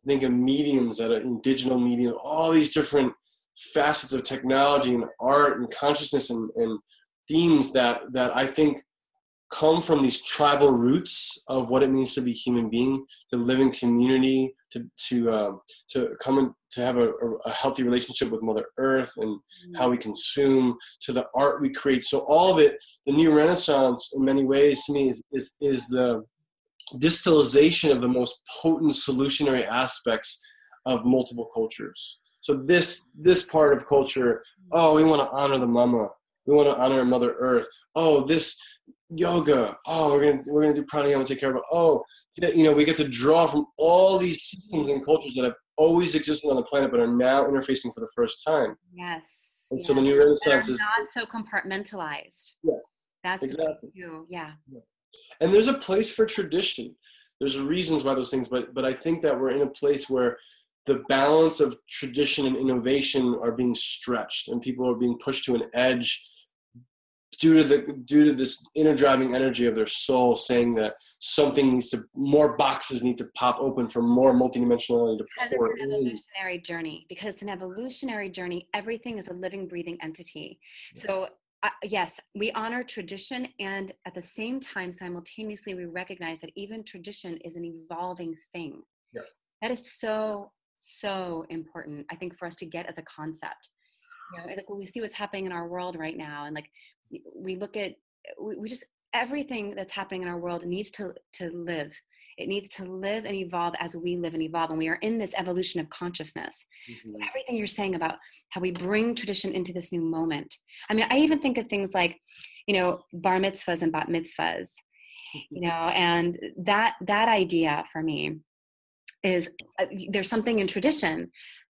think of mediums that are indigenous medium, all these different facets of technology and art and consciousness and, and themes that, that I think come from these tribal roots of what it means to be human being, to live in community, to to um, to come in, to have a, a healthy relationship with Mother Earth and how we consume, to the art we create. So all of it, the new Renaissance, in many ways, to me, is is, is the distillation of the most potent solutionary aspects of multiple cultures. So this this part of culture, oh, we want to honor the mama, we want to honor Mother Earth. Oh, this yoga, oh, we're gonna we're gonna do pranayama, take care of it. Oh, you know, we get to draw from all these systems and cultures that have always existed on the planet, but are now interfacing for the first time.
Yes.
And
yes.
so the new Renaissance is
not so compartmentalized.
Yeah,
that's
exactly.
True. Yeah.
yeah. And there's a place for tradition. There's reasons why those things, but but I think that we're in a place where the balance of tradition and innovation are being stretched, and people are being pushed to an edge due to the due to this inner driving energy of their soul, saying that something needs to, more boxes need to pop open for more multidimensionality to
because
pour
it's an
in.
evolutionary journey. Because it's an evolutionary journey, everything is a living, breathing entity. Yeah. So uh, yes, we honor tradition, and at the same time, simultaneously, we recognize that even tradition is an evolving thing.
Yeah.
That is so so important, I think, for us to get as a concept. You know, like when we see what's happening in our world right now, and like we look at, we, we just, everything that's happening in our world needs to to live. It needs to live and evolve as we live and evolve. And we are in this evolution of consciousness. Mm-hmm. So everything you're saying about how we bring tradition into this new moment. I mean, I even think of things like, you know, bar mitzvahs and bat mitzvahs, you know, and that, that idea for me is uh, there's something in tradition,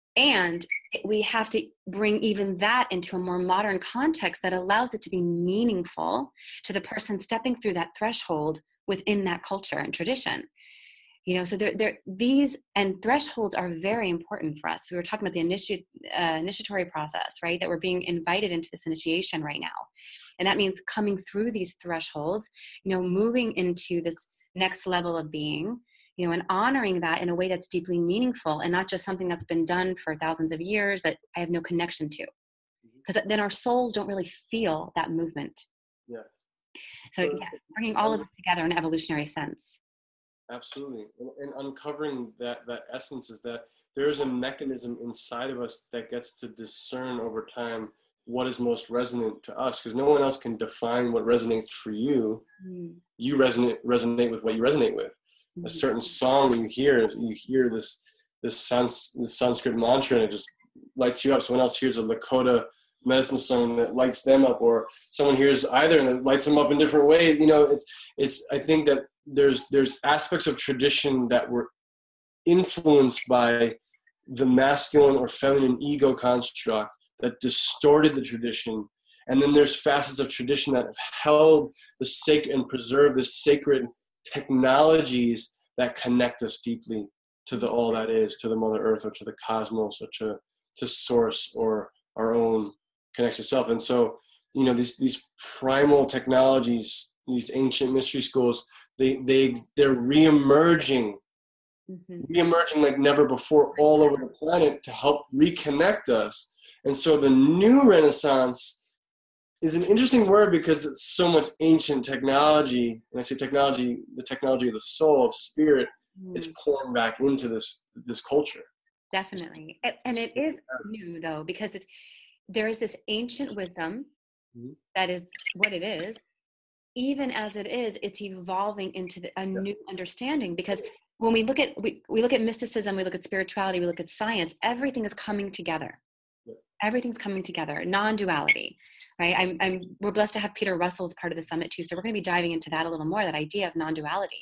and we have to bring even that into a more modern context that allows it to be meaningful to the person stepping through that threshold within that culture and tradition. You know, so there, there, these and thresholds are very important for us. So we were talking about the initi- uh, initiatory process, right? That we're being invited into this initiation right now. And that means coming through these thresholds, you know, moving into this next level of being, you know, and honoring that in a way that's deeply meaningful and not just something that's been done for thousands of years that I have no connection to. Because then our souls don't really feel that movement.
Yeah.
So, yeah, bringing all of this together in an evolutionary sense.
Absolutely. And, and uncovering that, that essence is that there is a mechanism inside of us that gets to discern over time what is most resonant to us, because no one else can define what resonates for you. Mm. You resonate resonate with what you resonate with. A certain song you hear, you hear this this, sans, this Sanskrit mantra, and it just lights you up. Someone else hears a Lakota medicine song that lights them up, or someone hears either and it lights them up in different ways. You know, it's it's. I think that there's there's aspects of tradition that were influenced by the masculine or feminine ego construct that distorted the tradition, and then there's facets of tradition that have held the sacred and preserved the sacred technologies that connect us deeply to the all that is, to the Mother Earth, or to the cosmos, or to, to source, or our own connected self. And so, you know, these these primal technologies, these ancient mystery schools, they they they're reemerging, mm-hmm. reemerging like never before all over the planet to help reconnect us. And so the new Renaissance is an interesting word because it's so much ancient technology. And I say technology, the technology of the soul, of spirit, mm. it's pouring back into this this culture.
Definitely. And it is new, though, because it's there is this ancient wisdom mm-hmm. that is what it is. Even as it is, it's evolving into the, a yeah. new understanding. Because when we look at we, we look at mysticism, we look at spirituality, we look at science, everything is coming together. Everything's coming together, non-duality, right? I'm, I'm, we're blessed to have Peter Russell as part of the summit too. So we're going to be diving into that a little more, that idea of non-duality.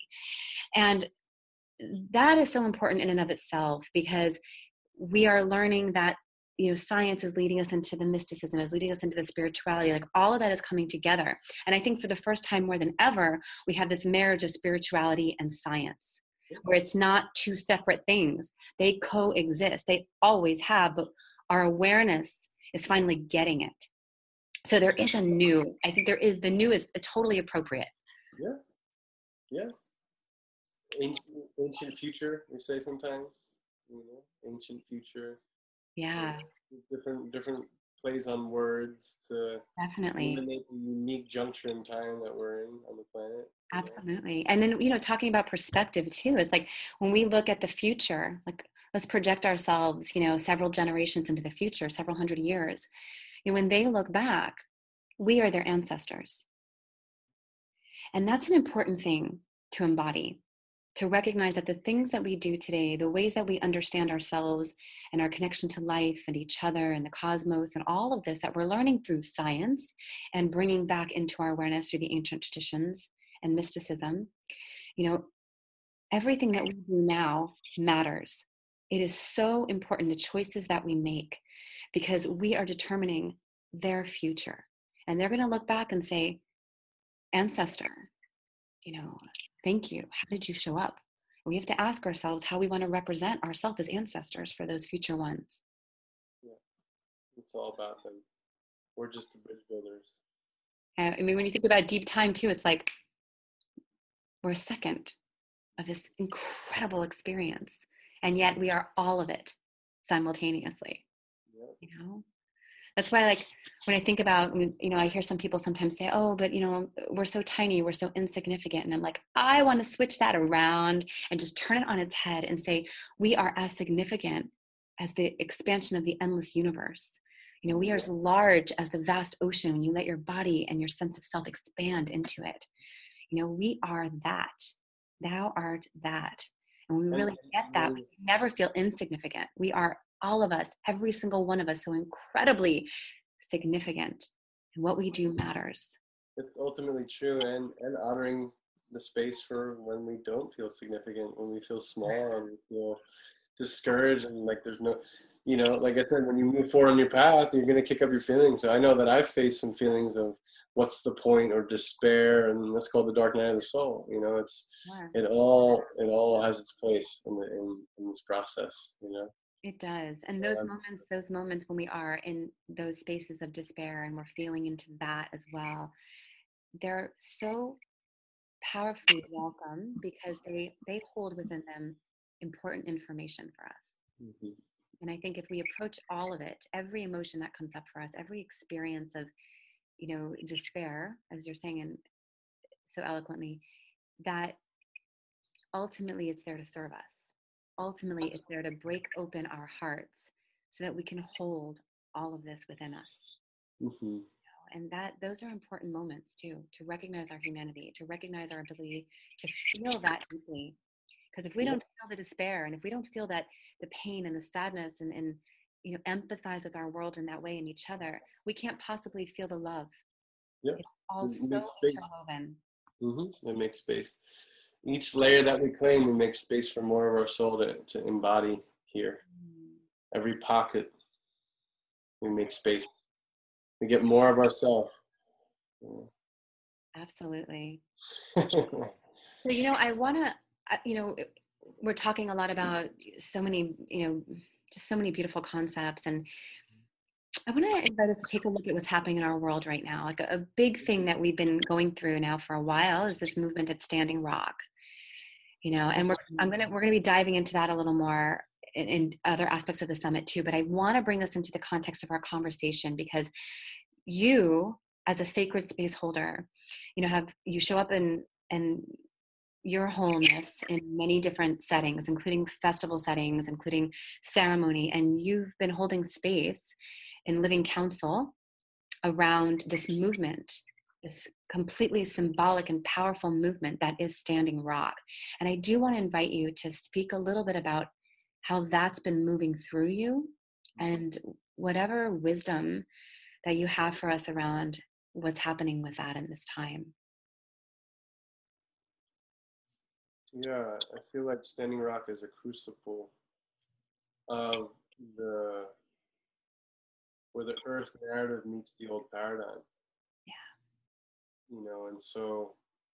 And that is so important in and of itself, because we are learning that, you know, science is leading us into the mysticism, is leading us into the spirituality, like all of that is coming together. And I think for the first time more than ever, we have this marriage of spirituality and science, where it's not two separate things. They coexist. They always have, but our awareness is finally getting it. So there is a new, I think there is, the new is totally appropriate.
Yeah. Yeah. Ancient, ancient future, we say sometimes. you know, ancient future.
Yeah,
Different different plays on words to
definitely.
eliminate the unique juncture in time that we're in on the planet. You know?
Absolutely. And then, you know, talking about perspective too, is like when we look at the future, like let's project ourselves, you know, several generations into the future, several hundred years. You know, when they look back, we are their ancestors. And that's an important thing to embody, to recognize that the things that we do today, the ways that we understand ourselves and our connection to life and each other and the cosmos and all of this that we're learning through science and bringing back into our awareness through the ancient traditions and mysticism, you know, everything that we do now matters. It is so important, the choices that we make, because we are determining their future. And they're going to look back and say, ancestor, you know, thank you. How did you show up? We have to ask ourselves how we want to represent ourselves as ancestors for those future ones.
Yeah, it's all about them. We're just the bridge builders.
Uh, I mean, when you think about deep time too, it's like we're a second of this incredible experience, and yet we are all of it simultaneously.
Yeah.
You know, that's why, like, when I think about, you know, I hear some people sometimes say, oh, but, you know, we're so tiny, we're so insignificant. And I'm like, I want to switch that around and just turn it on its head and say, we are as significant as the expansion of the endless universe. You know, we are as large as the vast ocean when you let your body and your sense of self expand into it. You know, we are that. Thou art that. And when we really get that, we never feel insignificant. We are, all of us, every single one of us, so incredibly significant. And what we do matters.
It's ultimately true, and, and honoring the space for when we don't feel significant, when we feel small and we feel discouraged and like there's no, you know, like I said, when you move forward on your path, you're going to kick up your feelings. So I know that I've faced some feelings of what's the point or despair, and that's called the dark night of the soul. You know, it's, it all, it all has its place in the, in, in this process, you know.
It does. And those moments, those moments when we are in those spaces of despair and we're feeling into that as well, they're so powerfully welcome because they, they hold within them important information for us. Mm-hmm. And I think if we approach all of it, every emotion that comes up for us, every experience of, you know, despair, as you're saying and so eloquently, that ultimately it's there to serve us. Ultimately, it's there to break open our hearts so that we can hold all of this within us. Mm-hmm. And that those are important moments too, to recognize our humanity, to recognize our ability to feel that deeply. Because if we don't feel the despair, and if we don't feel that the pain and the sadness, and, and you know, empathize with our world in that way and each other, we can't possibly feel the love. Yep. It's all it so interwoven.
Mm-hmm. It makes space. Each layer that we claim, we make space for more of our soul to, to embody here. Mm. Every pocket, we make space. We get more of ourselves. Yeah.
Absolutely. So, you know, I want to, you know, we're talking a lot about so many, you know, just so many beautiful concepts. And I want to invite us to take a look at what's happening in our world right now. Like a, a big thing that we've been going through now for a while is this movement at Standing Rock. You know, and we're I'm gonna we're gonna be diving into that a little more in, in other aspects of the summit too. But I want to bring us into the context of our conversation because you, as a sacred space holder, you know, have you show up in and your wholeness in many different settings, including festival settings, including ceremony, and you've been holding space in living council around this movement, this completely symbolic and powerful movement that is Standing Rock. And I do want to invite you to speak a little bit about how that's been moving through you and whatever wisdom that you have for us around what's happening with that in this time.
Yeah, I feel like Standing Rock is a crucible of the where the earth narrative meets the old paradigm. Yeah. You know, and so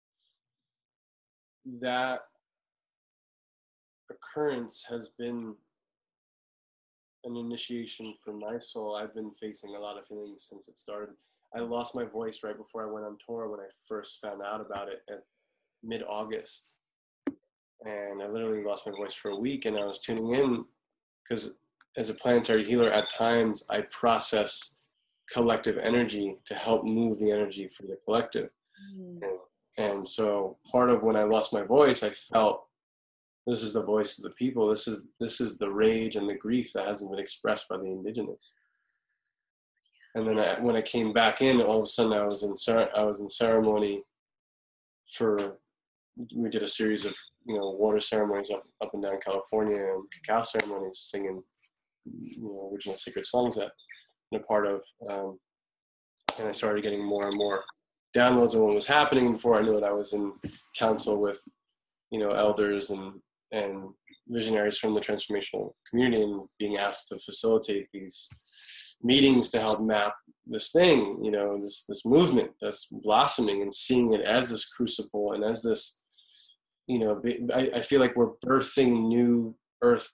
that occurrence has been an initiation for my soul. I've been facing a lot of feelings since it started. I lost my voice right before I went on tour when I first found out about it at mid-August. And I literally lost my voice for a week, and I was tuning in because as a planetary healer, at times I process collective energy to help move the energy for the collective. Mm. And, and so part of when I lost my voice, I felt this is the voice of the people. This is this is the rage and the grief that hasn't been expressed by the indigenous. And then I, when I came back in, all of a sudden I was in I was in ceremony for. We did a series of you know water ceremonies up up and down California and cacao ceremonies, singing you know original sacred songs that I'm a part of. Um, and I started getting more and more downloads of what was happening. Before I knew it, I was in council with you know elders and and visionaries from the transformational community and being asked to facilitate these meetings to help map this thing, you know, this this movement that's blossoming, and seeing it as this crucible and as this, you know, I, I feel like we're birthing new earth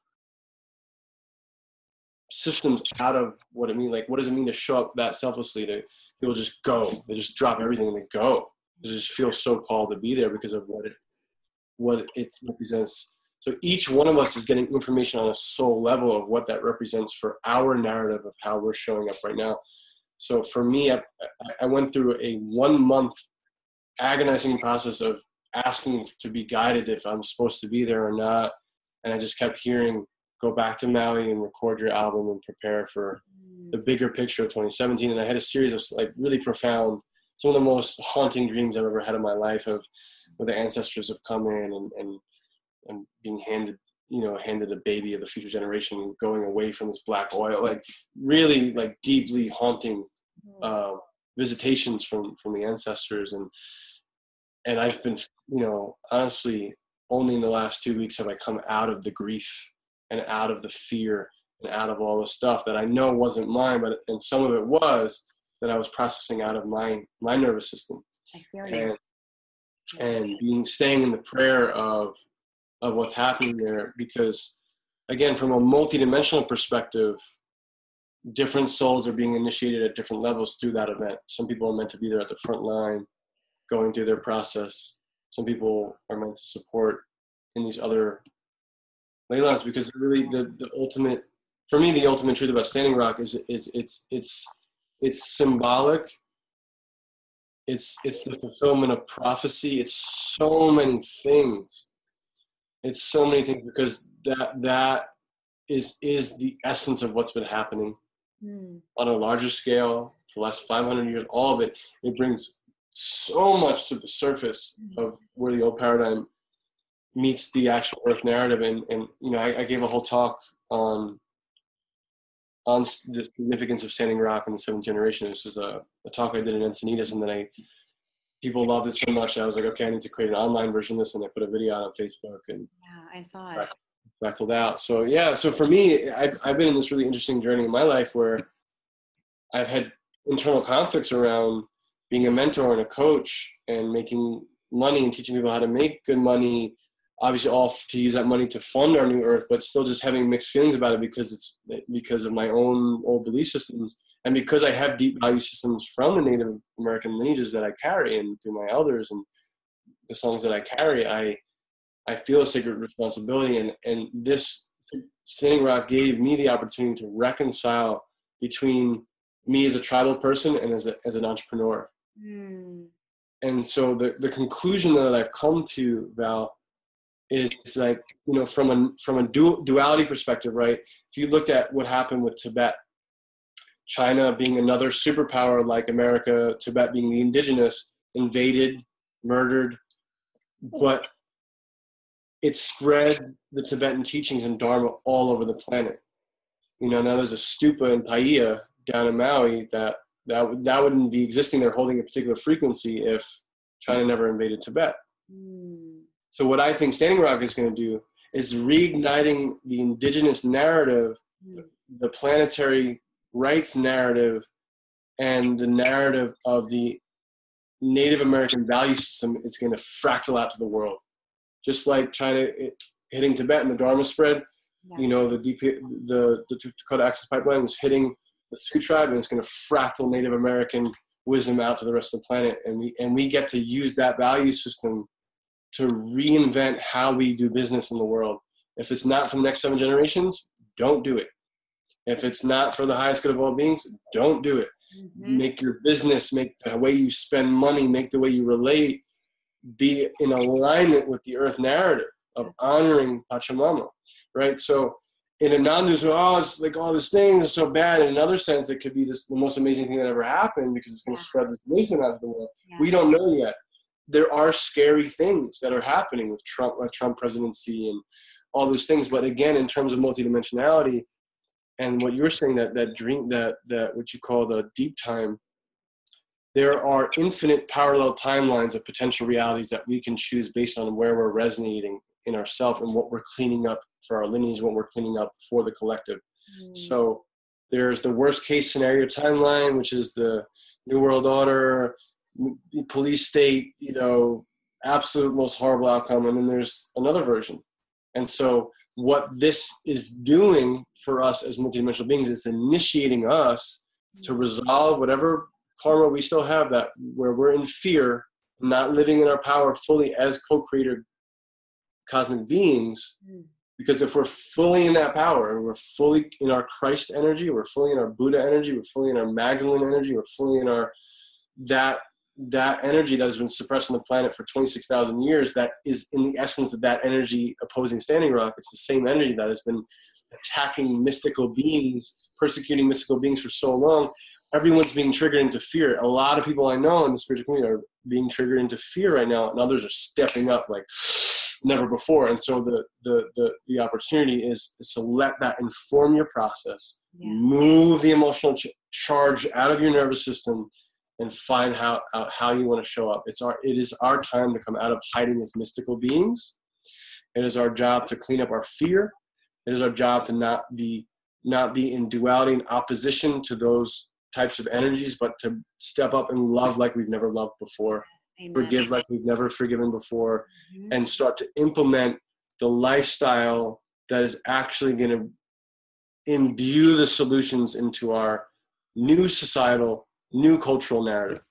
systems out of what it means. Like, what does it mean to show up that selflessly? To people just go, they just drop everything and they go. They just feel so called to be there because of what it what it represents. So each one of us is getting information on a soul level of what that represents for our narrative of how we're showing up right now. So for me, I, I went through a one month agonizing process of asking to be guided if I'm supposed to be there or not. And I just kept hearing, go back to Maui and record your album and prepare for the bigger picture of twenty seventeen. And I had a series of like really profound, some of the most haunting dreams I've ever had in my life, of where the ancestors have come in and, and, and being handed, you know, handed a baby of the future generation, going away from this black oil, like really like deeply haunting uh, visitations from, from the ancestors. And, and I've been, you know, honestly, only in the last two weeks have I come out of the grief and out of the fear and out of all the stuff that I know wasn't mine, but, and some of it was, that I was processing out of my, my nervous system.
I feel
and,
you.
and being, staying in the prayer of, of what's happening there, because again, from a multidimensional perspective, different souls are being initiated at different levels through that event. Some people are meant to be there at the front line, going through their process. Some people are meant to support in these other ley lines, because really the, the ultimate, for me, the ultimate truth about Standing Rock is, is it's, it's, it's symbolic. It's, it's the fulfillment of prophecy. It's so many things. It's so many things, because that that is is the essence of what's been happening mm. on a larger scale for the last five hundred years. All of it, it brings so much to the surface mm. of where the old paradigm meets the actual Earth narrative. And, and you know, I, I gave a whole talk on on the significance of Standing Rock and the seventh generation. This is a, a talk I did in Encinitas, and then I people loved it so much that I was like, okay, I need to create an online version of this, and I put a video out on Facebook, and
yeah, I saw it.
Fractaled out. So yeah, so for me, I've, I've been in this really interesting journey in my life where I've had internal conflicts around being a mentor and a coach and making money and teaching people how to make good money, obviously all to use that money to fund our new earth, but still just having mixed feelings about it because it's because of my own old belief systems. And because I have deep value systems from the Native American lineages that I carry, and through my elders and the songs that I carry, I I feel a sacred responsibility. And, and this Standing Rock gave me the opportunity to reconcile between me as a tribal person and as, a, as an entrepreneur. Mm. And so the, the conclusion that I've come to, Val, is like, you know, from a, from a du- duality perspective, right? If you looked at what happened with Tibet, China being another superpower like America, Tibet being the indigenous, invaded, murdered, but it spread the Tibetan teachings and Dharma all over the planet. You know, now there's a stupa in Paia down in Maui that, that, that wouldn't be existing there holding a particular frequency if China never invaded Tibet. Mm. So what I think Standing Rock is going to do is reigniting the indigenous narrative, mm. the planetary rights narrative, and the narrative of the Native American value system is going to fractal out to the world. Just like China it, hitting Tibet and the Dharma spread, yeah. you know, the, D P, the the Dakota Access Pipeline was hitting the Sioux tribe, and it's going to fractal Native American wisdom out to the rest of the planet. And we and we get to use that value system to reinvent how we do business in the world. If it's not for the next seven generations, don't do it. If it's not for the highest good of all beings, don't do it. Mm-hmm. Make your business, make the way you spend money, make the way you relate, be in alignment with the earth narrative of honoring Pachamama, right? So in a non-dual, oh, it's like all these things are so bad. In another sense, it could be this the most amazing thing that ever happened because it's going to yeah. spread this wisdom out of the world. Yeah. We don't know yet. There are scary things that are happening with Trump, with Trump presidency and all those things. But again, in terms of multidimensionality and what you're saying, that that dream, that that what you call the deep time, there are infinite parallel timelines of potential realities that we can choose based on where we're resonating in ourselves and what we're cleaning up for our lineage, what we're cleaning up for the collective. Mm. So there's the worst case scenario timeline, which is the New World Order, police state, you know, absolute most horrible outcome. And then there's another version. And so what this is doing for us as multidimensional beings is initiating us to resolve whatever karma we still have, that where we're in fear, not living in our power fully as co-creator cosmic beings. Mm. Because if we're fully in that power, we're fully in our Christ energy, we're fully in our Buddha energy, we're fully in our Magdalene energy, we're fully in our that that energy that has been suppressed on the planet for twenty-six thousand years, that is in the essence of that energy opposing Standing Rock. It's the same energy that has been attacking mystical beings, persecuting mystical beings for so long. Everyone's being triggered into fear. A lot of people I know in the spiritual community are being triggered into fear right now, and others are stepping up like never before. And so the the the, the opportunity is, is to let that inform your process, yeah. move the emotional ch- charge out of your nervous system, and find how out how you want to show up. It's our it is our time to come out of hiding as mystical beings. It is our job to clean up our fear. It is our job to not be not be in duality and opposition to those types of energies, but to step up and love like we've never loved before. Amen. Forgive like we've never forgiven before, mm-hmm. and start to implement the lifestyle that is actually going to imbue the solutions into our new societal, new cultural narrative.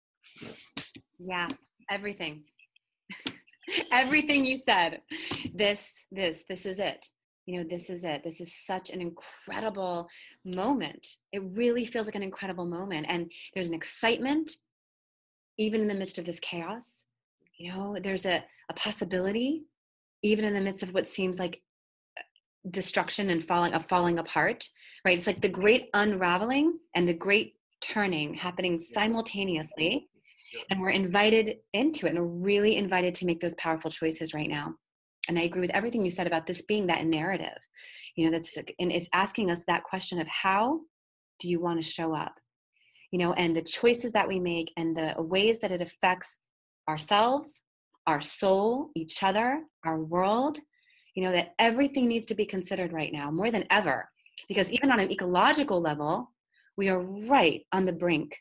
Yeah, everything. Everything you said. This, this, this is it. You know, this is it. This is such an incredible moment. It really feels like an incredible moment. And there's an excitement, even in the midst of this chaos. You know, there's a, a possibility, even in the midst of what seems like destruction and falling, a falling apart, right? It's like the great unraveling and the great turning happening simultaneously. And we're invited into it, and we're really invited to make those powerful choices right now. And I agree with everything you said about this being that narrative, you know, that's, and it's asking us that question of how do you want to show up, you know, and the choices that we make and the ways that it affects ourselves, our soul, each other, our world, you know, that everything needs to be considered right now more than ever, because even on an ecological level, we are right on the brink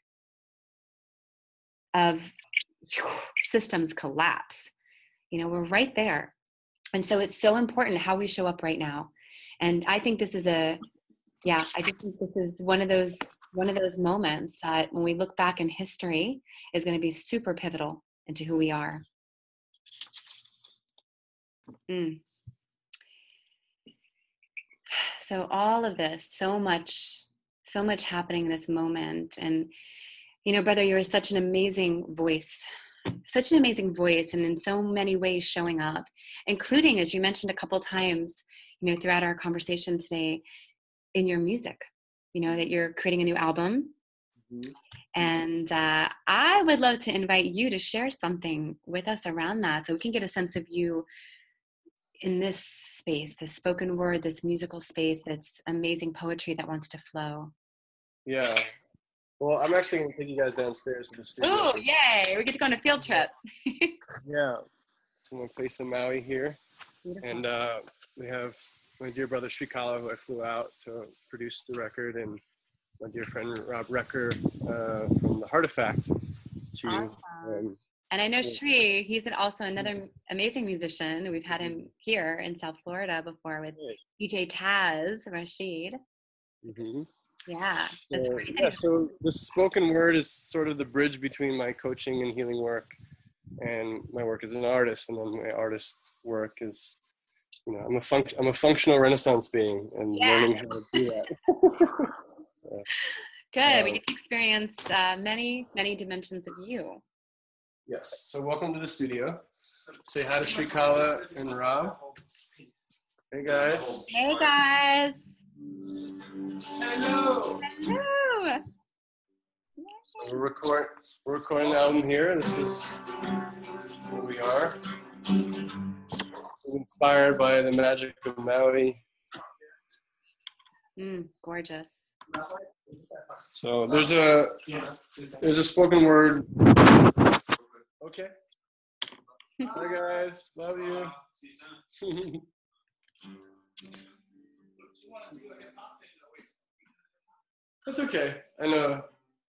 of systems collapse. You know, we're right there. And so it's so important how we show up right now. And I think this is a, yeah, I just think this is one of those, one of those moments that when we look back in history is going to be super pivotal into who we are. Mm. So all of this, so much, so much happening in this moment. And, you know, brother, you're such an amazing voice. Such an amazing voice, and in so many ways showing up, including, as you mentioned a couple times, you know, throughout our conversation today, in your music, you know, that you're creating a new album. Mm-hmm. And uh, I would love to invite you to share something with us around that, so we can get a sense of you in this space, this spoken word, this musical space, that's amazing poetry that wants to flow.
Yeah. Well, I'm actually going to take you guys downstairs to the studio.
Oh, yay. We get to go on a field trip.
Yeah. So I'm facing Maui here. Beautiful. And uh, we have my dear brother Srikala, who I flew out to produce the record, and my dear friend Rob Recker uh, from The Heartifact. To,
awesome. um, and I know Sri, he's an, also another amazing musician. We've had him here in South Florida before with D J Taz Rashid. Mm-hmm. Yeah, that's
so,
great.
Yeah, so the spoken word is sort of the bridge between my coaching and healing work and my work as an artist. And then my artist work is you know, I'm a func- I'm a functional Renaissance being, and
Yeah.
learning how to do that. So,
Good.
um,
we get to experience uh, many, many dimensions of you.
yes. So welcome to the studio. Say hi to Shrikala and Rob. Hey guys.
Hey guys.
Hello.
Hello.
So we're record we're recording an album here. This is where we are. It's inspired by the magic of Maui.
Mm, gorgeous.
So there's a there's a spoken word. Okay. Hi guys, love you. That's okay. I know.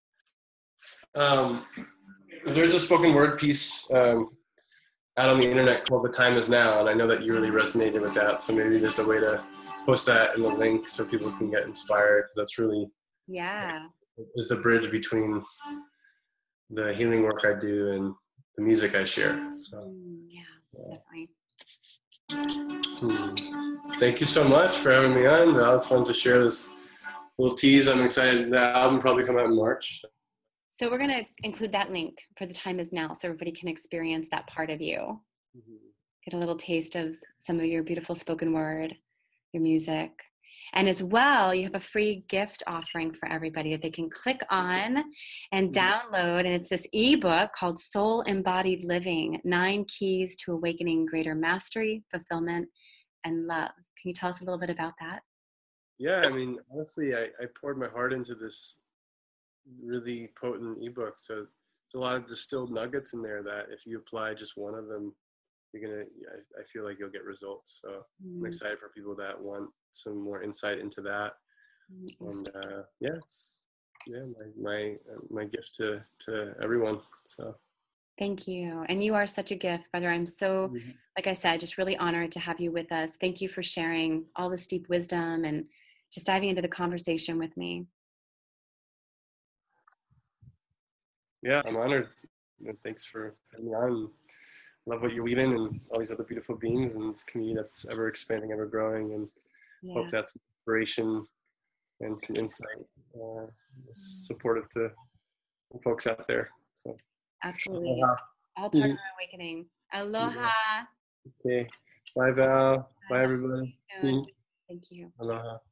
Um, there's a spoken word piece um, out on the internet called "The Time Is Now," and I know that you really resonated with that. So maybe there's a way to post that in the link so people can get inspired, because that's really
Yeah.
is the bridge between the healing work I do and the music I share. So
Mm, yeah,
yeah.
definitely.
Hmm. Thank you so much for having me on. Val. It's fun to share this little tease. I'm excited. The album will probably come out in March.
So we're going to include that link for The Time Is Now so everybody can experience that part of you. Mm-hmm. Get a little taste of some of your beautiful spoken word, your music. And as well, you have a free gift offering for everybody that they can click on and mm-hmm. download. And it's this ebook called Soul Embodied Living, Nine Keys to Awakening Greater Mastery, Fulfillment, and Love. Can you tell us a little bit about that?
Yeah, I mean, honestly, I, I poured my heart into this really potent ebook. So there's a lot of distilled nuggets in there that if you apply just one of them, you're gonna, I, I feel like you'll get results. So mm. I'm excited for people that want some more insight into that. Mm. And uh, yeah, it's, yeah, my, my, uh, my gift to, to everyone. So.
Thank you. And you are such a gift, brother. I'm so, mm-hmm. like I said, just really honored to have you with us. Thank you for sharing all this deep wisdom and just diving into the conversation with me.
Yeah, I'm honored. And thanks for having me on. Love what you're weaving and all these other beautiful beings and this community that's ever expanding, ever growing, and yeah. Hope that's inspiration and some insight, uh, supportive to folks out there. So
absolutely, aloha. All part mm-hmm. of our awakening. Aloha.
Yeah. Okay. Bye, Val. Bye, Bye everybody.
Mm-hmm. Thank you.
Aloha.